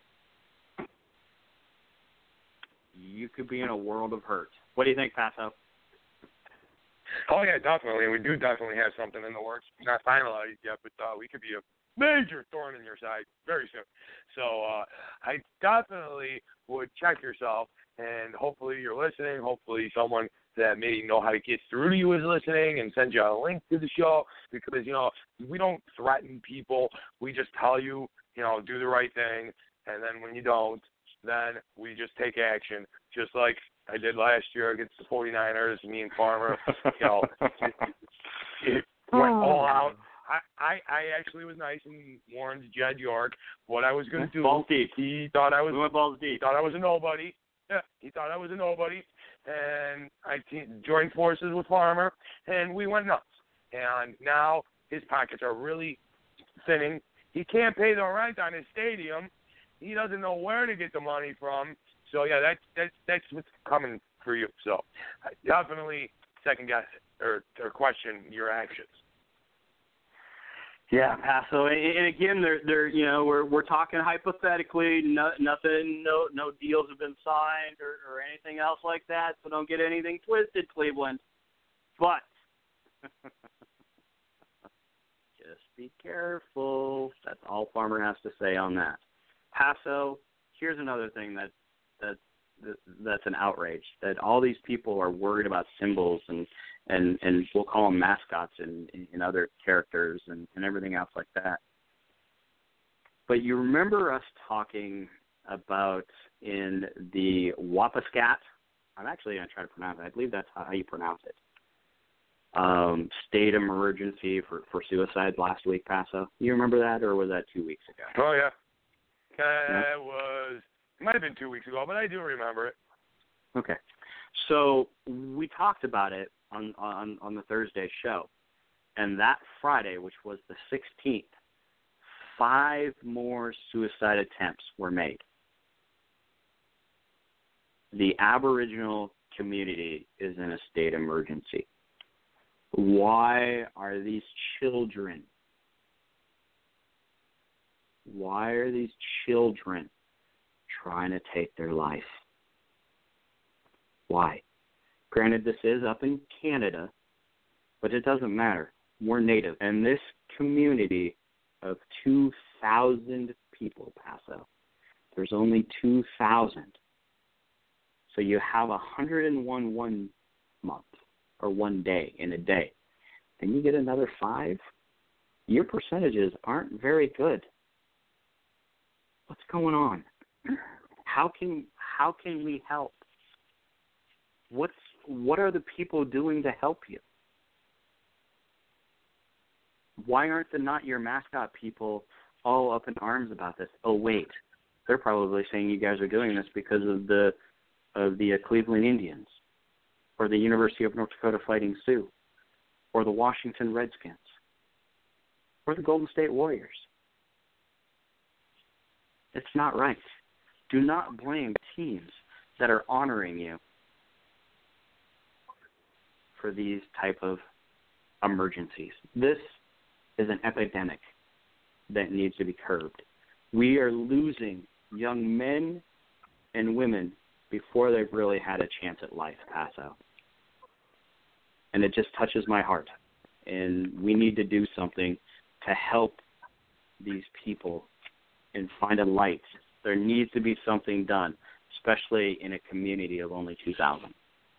Speaker 4: you could be in a world of hurt. What do you think, Paso?
Speaker 5: Oh, yeah, definitely. We do definitely have something in the works. Not finalized yet, but uh, we could be a major thorn in your side very soon. So uh, I definitely would check yourself, and hopefully you're listening. Hopefully someone that may know how to get through to you is listening and send you a link to the show, because, you know, we don't threaten people. We just tell you, you know, do the right thing, and then when you don't, then we just take action, just like I did last year against the forty-niners. Me and Farmer, you know, it, it went all out. I, I, I actually was nice and warned Jed York what I was going to do.
Speaker 4: Balls deep.
Speaker 5: He thought I was.
Speaker 4: We went balls deep.
Speaker 5: He thought I was a nobody. Yeah, he thought I was a nobody, and I te- joined forces with Farmer, and we went nuts. And now his pockets are really thinning. He can't pay the rent on his stadium. He doesn't know where to get the money from. So yeah, that's that's that's what's coming for you. So I definitely second guess or, or question your actions.
Speaker 4: Yeah, Paso, and again, they're they're you know we're we're talking hypothetically. No, nothing, no no deals have been signed or, or anything else like that. So don't get anything twisted, Cleveland. But just be careful. That's all Farmer has to say on that. Paso, here's another thing that that that's an outrage, that all these people are worried about symbols and and, and we'll call them mascots and, and other characters and, and everything else like that. But you remember us talking about in the Wampascat, I'm actually going to try to pronounce it. I believe that's how you pronounce it. Um, state of emergency for, for suicide last week, Paso. You remember that, or was that two weeks ago?
Speaker 5: Oh, yeah. Uh,
Speaker 4: yeah.
Speaker 5: It was, it might have been two weeks ago, but I do remember it.
Speaker 4: Okay. So we talked about it on, on, on the Thursday show. And that Friday, which was the sixteenth, five more suicide attempts were made. The Aboriginal community is in a state of emergency. Why are these children, why are these children trying to take their life? Why? Granted, this is up in Canada, but it doesn't matter. We're native. And this community of two thousand people, Paso, there's only two thousand. So you have one hundred one one month or one day in a day. Then you get another five. Your percentages aren't very good. What's going on? How can how can we help? What's what are the people doing to help you? Why aren't the Not Your Mascot people all up in arms about this? Oh wait, they're probably saying you guys are doing this because of the of the uh, Cleveland Indians, or the University of North Dakota Fighting Sioux, or the Washington Redskins, or the Golden State Warriors. It's not right. Do not blame teams that are honoring you for these type of emergencies. This is an epidemic that needs to be curbed. We are losing young men and women before they've really had a chance at life, Paso. And it just touches my heart. And we need to do something to help these people and find a light. There needs to be something done, especially in a community of only two thousand.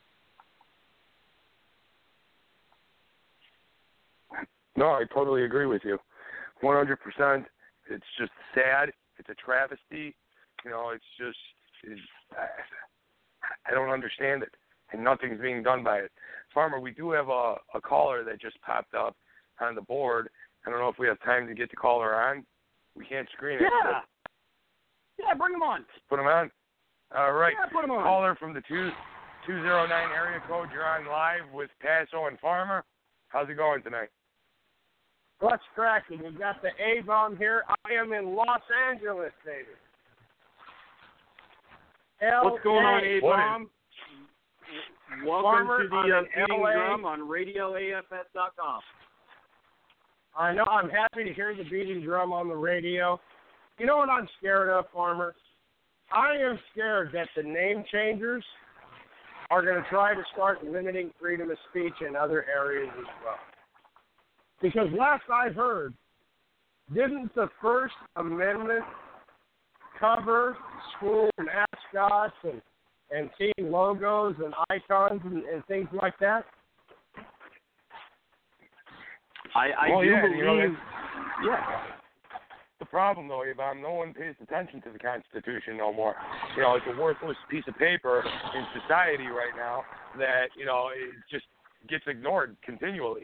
Speaker 5: No, I totally agree with you. one hundred percent. It's just sad. It's a travesty. You know, it's just, it's, I don't understand it. And nothing's being done by it. Farmer, we do have a, a caller that just popped up on the board. I don't know if we have time to get the caller on. We can't screen it.
Speaker 4: Yeah. Yeah, bring him on.
Speaker 5: Put him on? All right.
Speaker 4: Yeah, put him on.
Speaker 5: Caller from the two two zero nine area code. You're on live with Paso and Farmer. How's it going tonight?
Speaker 7: What's cracking? You got the A-bomb here. I am in Los Angeles, baby.
Speaker 4: What's going on, A-bomb? Welcome
Speaker 7: Farmer,
Speaker 4: to the
Speaker 7: I'm
Speaker 4: uh,
Speaker 7: in
Speaker 4: Beating
Speaker 7: L A.
Speaker 4: Drum on radio A F S dot com.
Speaker 7: I know. I'm happy to hear the beating drum on the radio. You know what I'm scared of, Farmer? I am scared that the name changers are going to try to start limiting freedom of speech in other areas as well. Because last I heard, didn't the First Amendment cover school mascots and, and team logos and icons and, and things like that?
Speaker 4: I, I
Speaker 5: well,
Speaker 4: do
Speaker 5: yeah,
Speaker 4: believe,
Speaker 5: you know,
Speaker 4: yeah.
Speaker 5: The problem, though, Yvonne, no one pays attention to the Constitution no more. You know, it's a worthless piece of paper in society right now that, you know, it just gets ignored continually.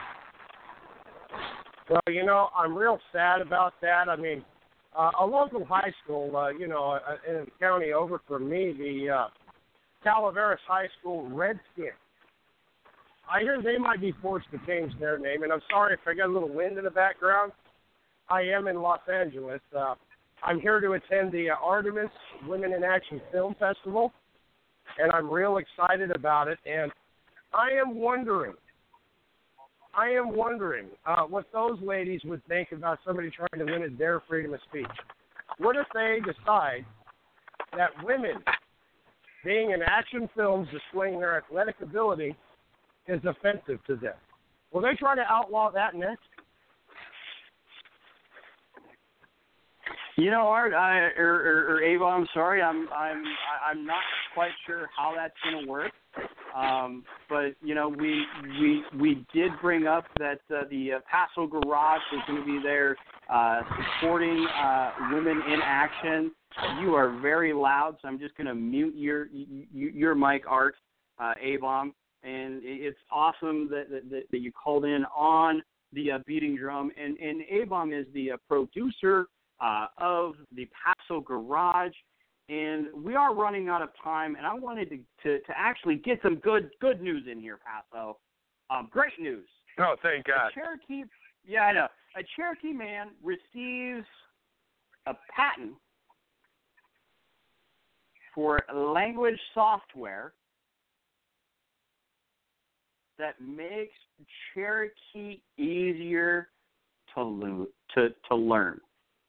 Speaker 7: Well, you know, I'm real sad about that. I mean, uh, a local high school, uh, you know, uh, in the county over from me, the uh, Calaveras High School Redskins. I hear they might be forced to change their name, and I'm sorry if I got a little wind in the background. I am in Los Angeles. Uh, I'm here to attend the uh, Artemis Women in Action Film Festival, and I'm real excited about it. And I am wondering, I am wondering uh, what those ladies would think about somebody trying to limit their freedom of speech. What if they decide that women being in action films displaying their athletic ability is offensive to them? Will they try to outlaw that next?
Speaker 4: You know, Art, I, or, or, or Ava, I'm sorry, I'm I'm I'm not quite sure how that's going to work. Um, but you know, we we we did bring up that uh, the uh, Paso Garage is going to be there uh, supporting uh, women in action. You are very loud, so I'm just going to mute your your mic, Art, uh, A-bomb. And it's awesome that, that that you called in on the uh, beating drum. And and A-bomb is the uh, producer uh, of the Paso Garage. And we are running out of time, and I wanted to, to, to actually get some good good news in here, Paso. Um, great news.
Speaker 5: Oh, thank God.
Speaker 4: A Cherokee, yeah, I know. A Cherokee man receives a patent for language software that makes Cherokee easier to lo- to to learn.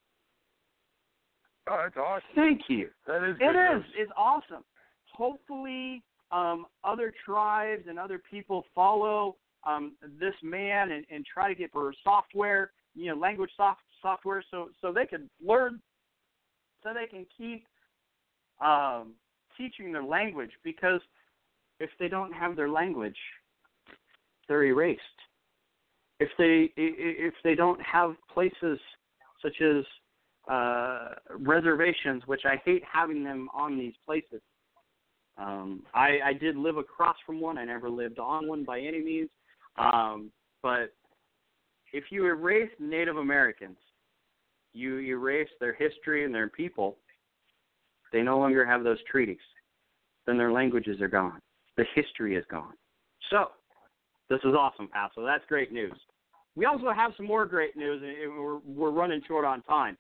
Speaker 5: Oh, that's awesome.
Speaker 4: Thank you.
Speaker 5: That is
Speaker 4: It
Speaker 5: good
Speaker 4: is.
Speaker 5: news.
Speaker 4: It's awesome. Hopefully, um, other tribes and other people follow um, this man and, and try to get for software, you know, language soft, software, so so they can learn, so they can keep um, teaching their language. Because if they don't have their language, they're erased. If they if they don't have places such as uh, reservations, which I hate having them on these places. Um, I, I did live across from one. I never lived on one by any means. Um, but if you erase Native Americans, you erase their history and their people, they no longer have those treaties. Then their languages are gone. The history is gone. So this is awesome, Paso. That's great news. We also have some more great news, and we're, we're running short on time.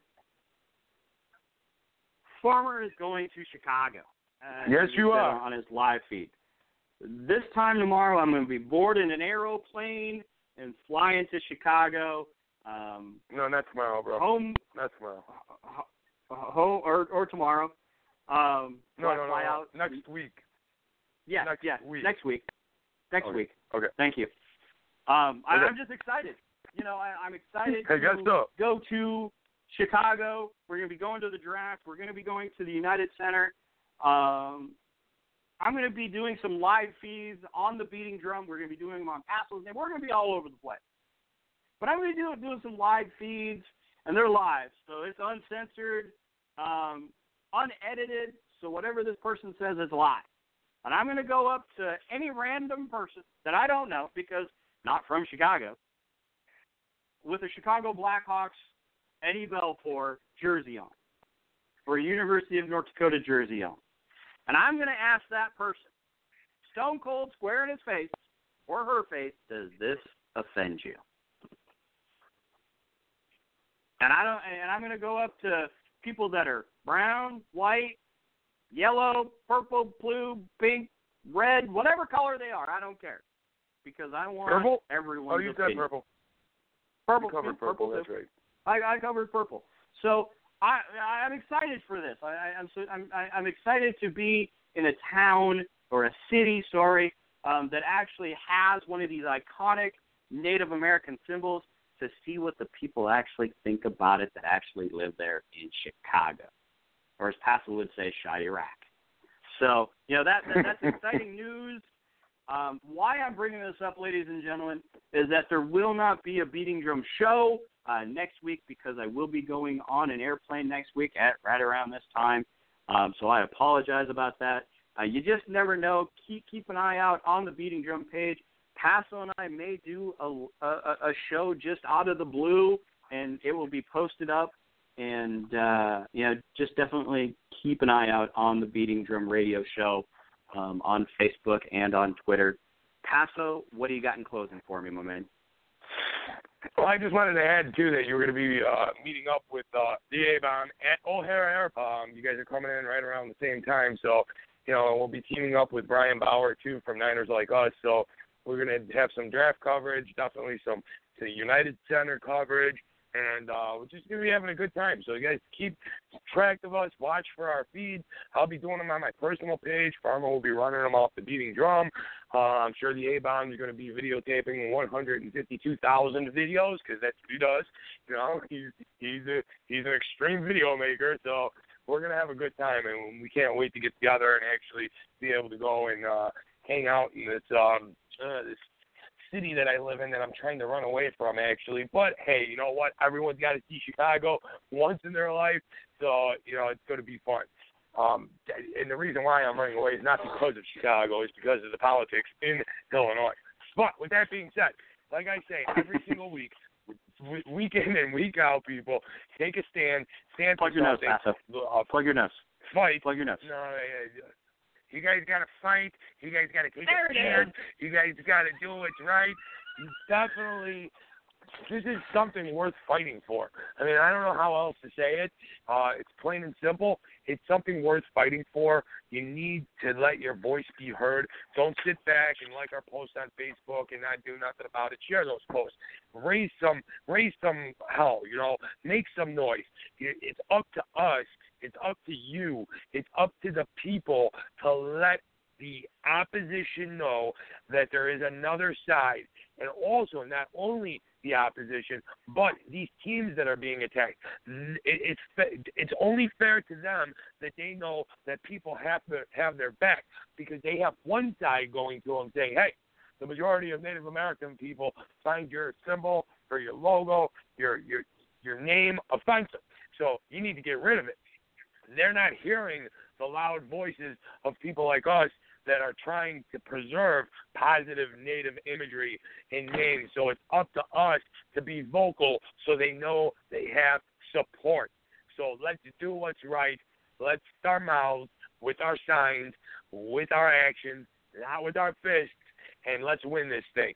Speaker 4: Farmer is going to Chicago. Uh,
Speaker 5: yes, you are.
Speaker 4: On his live feed. This time tomorrow, I'm going to be boarding an aeroplane and flying to Chicago. Um,
Speaker 5: no, not tomorrow, bro.
Speaker 4: Home.
Speaker 5: Not tomorrow.
Speaker 4: Home or or tomorrow. Um,
Speaker 5: no, no,
Speaker 4: fly
Speaker 5: no,
Speaker 4: out.
Speaker 5: Next week.
Speaker 4: Yeah,
Speaker 5: next
Speaker 4: yeah,
Speaker 5: week.
Speaker 4: next week. Next
Speaker 5: okay.
Speaker 4: week.
Speaker 5: Okay.
Speaker 4: Thank you. Um, I,
Speaker 5: okay.
Speaker 4: I'm just excited. You know, I, I'm excited
Speaker 5: hey,
Speaker 4: to
Speaker 5: go
Speaker 4: to Chicago. We're going to be going to the draft. We're going to be going to the United Center. Um, I'm going to be doing some live feeds on the Beating Drum. We're going to be doing them on Paso's name. We're going to be all over the place. But I'm going to be doing, doing some live feeds, and they're live. So it's uncensored, um, unedited. So whatever this person says is live. And I'm going to go up to any random person that I don't know, because not from Chicago, with a Chicago Blackhawks Eddie Belfour jersey on, or a University of North Dakota jersey on. And I'm going to ask that person, stone cold, square in his face, or her face, does this offend you? And I don't. And I'm going to go up to people that are brown, white, yellow, purple, blue, pink, red, whatever color they are. I don't care, because I want
Speaker 5: purple?
Speaker 4: everyone's
Speaker 5: Oh, you said
Speaker 4: opinion.
Speaker 5: purple.
Speaker 4: Purple.
Speaker 5: You covered
Speaker 4: purple.
Speaker 5: purple. That's right.
Speaker 4: I, I covered purple. So I, I'm excited for this. I, I'm, so, I'm, I'm excited to be in a town or a city, sorry, um, that actually has one of these iconic Native American symbols, to see what the people actually think about it that actually live there in Chicago, or as Paso would say, Chirac. So, you know, that, that that's exciting news. Um, why I'm bringing this up, ladies and gentlemen, is that there will not be a Beating Drum show uh, next week, because I will be going on an airplane next week at right around this time. Um, so I apologize about that. Uh, you just never know. Keep keep an eye out on the Beating Drum page. Paso and I may do a, a, a show just out of the blue, and it will be posted up. And, uh, you know, just definitely keep an eye out on the Beating Drum radio show um, on Facebook and on Twitter. Paso, what do you got in closing for me, my man?
Speaker 5: Well, I just wanted to add, too, that you were going to be uh, meeting up with uh, the A-Bomb at O'Hara Airport. You guys are coming in right around the same time. So, you know, we'll be teaming up with Brian Bauer, too, from Niners Like Us. So we're going to have some draft coverage, definitely some to United Center coverage, and uh, we're just going to be having a good time. So you guys keep track of us, watch for our feeds. I'll be doing them on my personal page. Farmer will be running them off the Beating Drum. Uh, I'm sure the A-Bomb is going to be videotaping one hundred fifty-two thousand videos, because that's what he does. You know, he's he's a he's an extreme video maker. So we're going to have a good time, and we can't wait to get together and actually be able to go and uh, hang out in this um, uh, this city that I live in that I'm trying to run away from, actually. But, hey, you know what? Everyone's got to see Chicago once in their life, so, you know, it's going to be fun. Um, and the reason why I'm running away is not because of Chicago, it's because of the politics in Illinois. But with that being said, like I say, every single week, week in and week out, people, take a stand, stand
Speaker 4: Plug
Speaker 5: for
Speaker 4: your nose,
Speaker 5: something.
Speaker 4: Paso.
Speaker 5: Uh,
Speaker 4: Plug your nose.
Speaker 5: Fight.
Speaker 4: Plug your nose.
Speaker 5: No, uh, you guys got to fight. You guys got to take
Speaker 4: There
Speaker 5: a
Speaker 4: it
Speaker 5: stand.
Speaker 4: is.
Speaker 5: You guys got to do what's right. You definitely, this is something worth fighting for. I mean, I don't know how else to say it. Uh, it's plain and simple. It's something worth fighting for. You need to let your voice be heard. Don't sit back and like our posts on Facebook and not do nothing about it. Share those posts. Raise some, raise some hell, you know. Make some noise. It's up to us. It's up to you. It's up to the people to let the opposition know that there is another side. And also, not only the opposition, but these teams that are being attacked. It's it's only fair to them that they know that people have to have their back, because they have one side going to them saying, hey, the majority of Native American people find your symbol or your logo, your your your name offensive. So you need to get rid of it. They're not hearing the loud voices of people like us that are trying to preserve positive Native imagery in Maine. So it's up to us to be vocal so they know they have support. So let's do what's right. Let's start our mouths with our signs, with our actions, not with our fists, and let's win this thing.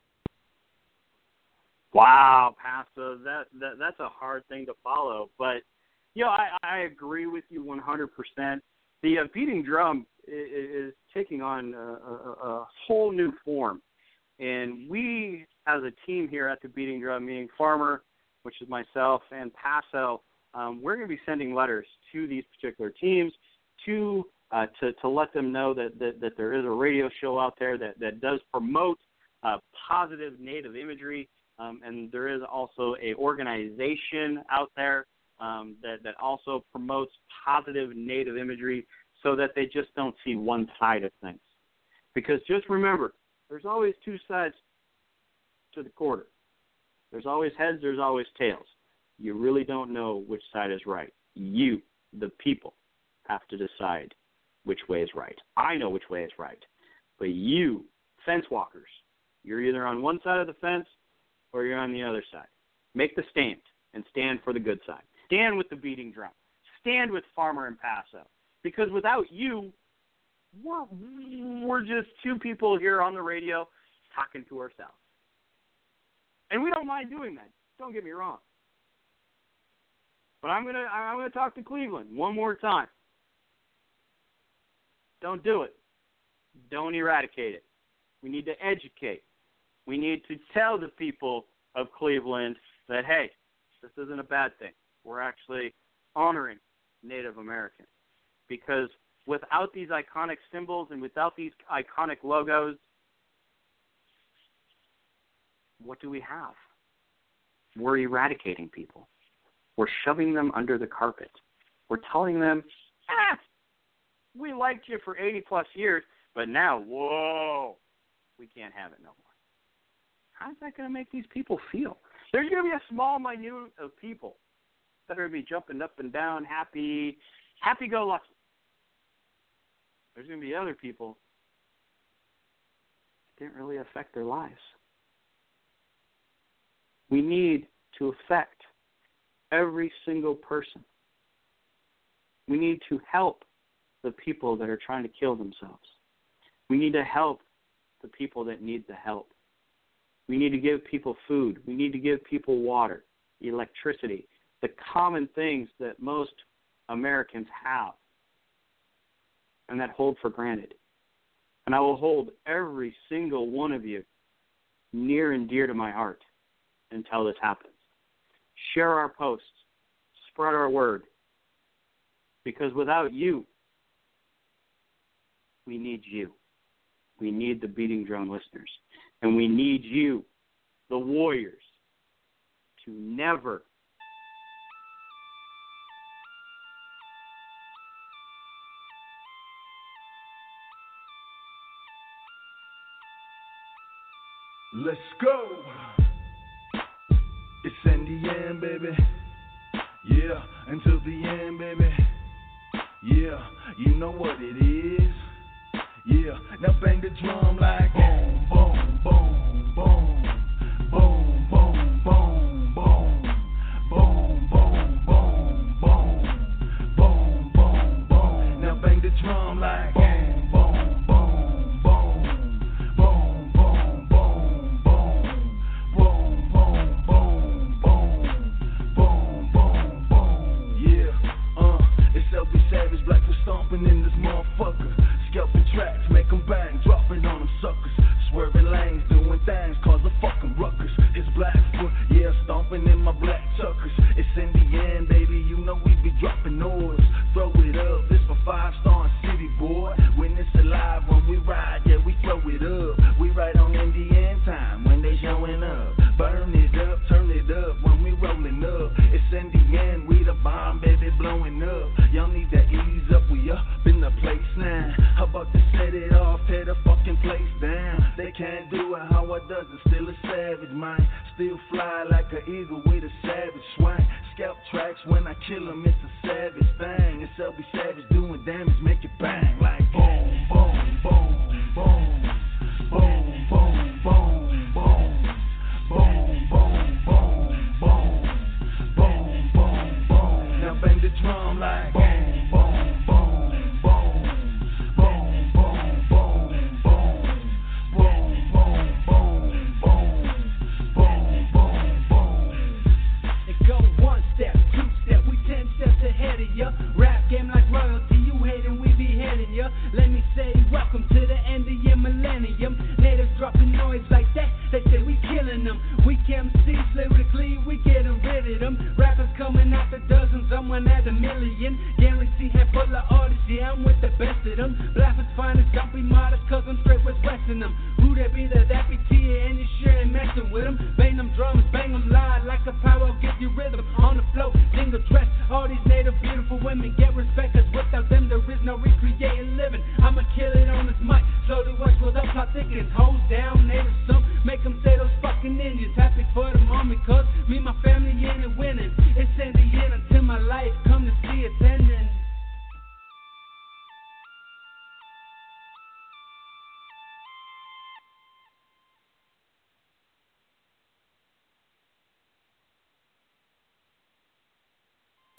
Speaker 4: Wow, Paso, that, that that's a hard thing to follow. But, you know, I, I agree with you one hundred percent. The uh, beating drum is, is taking on a, a, a whole new form. And we, as a team here at the Beating Drum, meaning Farmer, which is myself, and Paso, um, we're going to be sending letters to these particular teams to uh, to, to let them know that, that, that there is a radio show out there that, that does promote uh, positive Native imagery. Um, and there is also a organization out there um, that, that also promotes positive Native imagery so that they just don't see one side of things. Because just remember, there's always two sides to the quarter. There's always heads, there's always tails. You really don't know which side is right. You, the people, have to decide which way is right. I know which way is right. But you, fence walkers, you're either on one side of the fence or you're on the other side. Make the stand and stand for the good side. Stand with the Beating Drum. Stand with Farmer and Paso. Because without you, we're, we're just two people here on the radio talking to ourselves. And we don't mind doing that. Don't get me wrong. But I'm gonna I'm gonna talk to Cleveland one more time. Don't do it. Don't eradicate it. We need to educate. We need to tell the people of Cleveland that, hey, this isn't a bad thing. We're actually honoring Native Americans. Because without these iconic symbols and without these iconic logos, what do we have? We're eradicating people. We're shoving them under the carpet. We're telling them, ah, we liked you for eighty plus years, but now, whoa, we can't have it no more. How's that going to make these people feel? There's going to be a small minute of people that are going to be jumping up and down, happy, happy-go-lucky. There's going to be other people that didn't really affect their lives. We need to affect every single person. We need to help the people that are trying to kill themselves. We need to help the people that need the help. We need to give people food. We need to give people water, electricity, the common things that most Americans have and that hold for granted. And I will hold every single one of you near and dear to my heart until this happens. Share our posts. Spread our word. Because without you, we need you. We need the Beating Drum listeners. And we need you, the warriors, to never
Speaker 8: let's go. It's in the end, baby. Yeah, until the end, baby. Yeah, you know what it is. Yeah, now bang the drum like boom, boom, boom, boom, boom, boom, boom, boom, boom, boom, boom, boom, boom, boom, boom. Now bang the drum like boom, boom, boom, boom, boom, boom, boom, boom, boom, boom, boom, boom, boom, boom, boom. Yeah, uh, it's L B Savage, Black for stomping in this motherfucker. Scalping tracks, make them bang, dropping on them suckers. Swerving lanes, doing things, cause a fucking ruckus. It's Blackfoot, yeah, stomping in my black chuckers. It's in the end, baby, you know we be dropping noise. Throw it up, this for five star city, boy. When it's alive, when we ride, yeah, we throw it up. We ride on in the end time, when they showing up. Burn it up, turn it up, when we rolling up. It's in the end, we the bomb, baby, blowing up. Y'all need to ease up, we up in the place. slang. It's L B Savage doing damage, make it bang like boom, boom, boom, boom, boom, boom, boom, boom, boom, boom, boom, boom, boom, boom, boom. Now bang the drum like boom, boom, boom, boom, boom, boom, boom, boom, boom, boom, boom, boom, boom, boom, boom.
Speaker 9: It go one step, two step, we ten steps ahead of ya. Rap game like royalty, you hatin', we be heading ya. Let me say welcome to the end of your millennium. Natives dropping noise like that, they say we killing them. Weak M Cs lyrically, we getting rid of them. Rappers coming out the dozens, someone at a million. Guarantee head full of artists, yeah, I'm with the best of them. Blaffers finest, don't be modest, cause I'm straight with westing them. Who that be, that that be T, and you sure ain't messing with them. Bang them drums, bang them loud, like a power, give you rhythm. On the flow, jingle dress, all these native beautiful women get respect.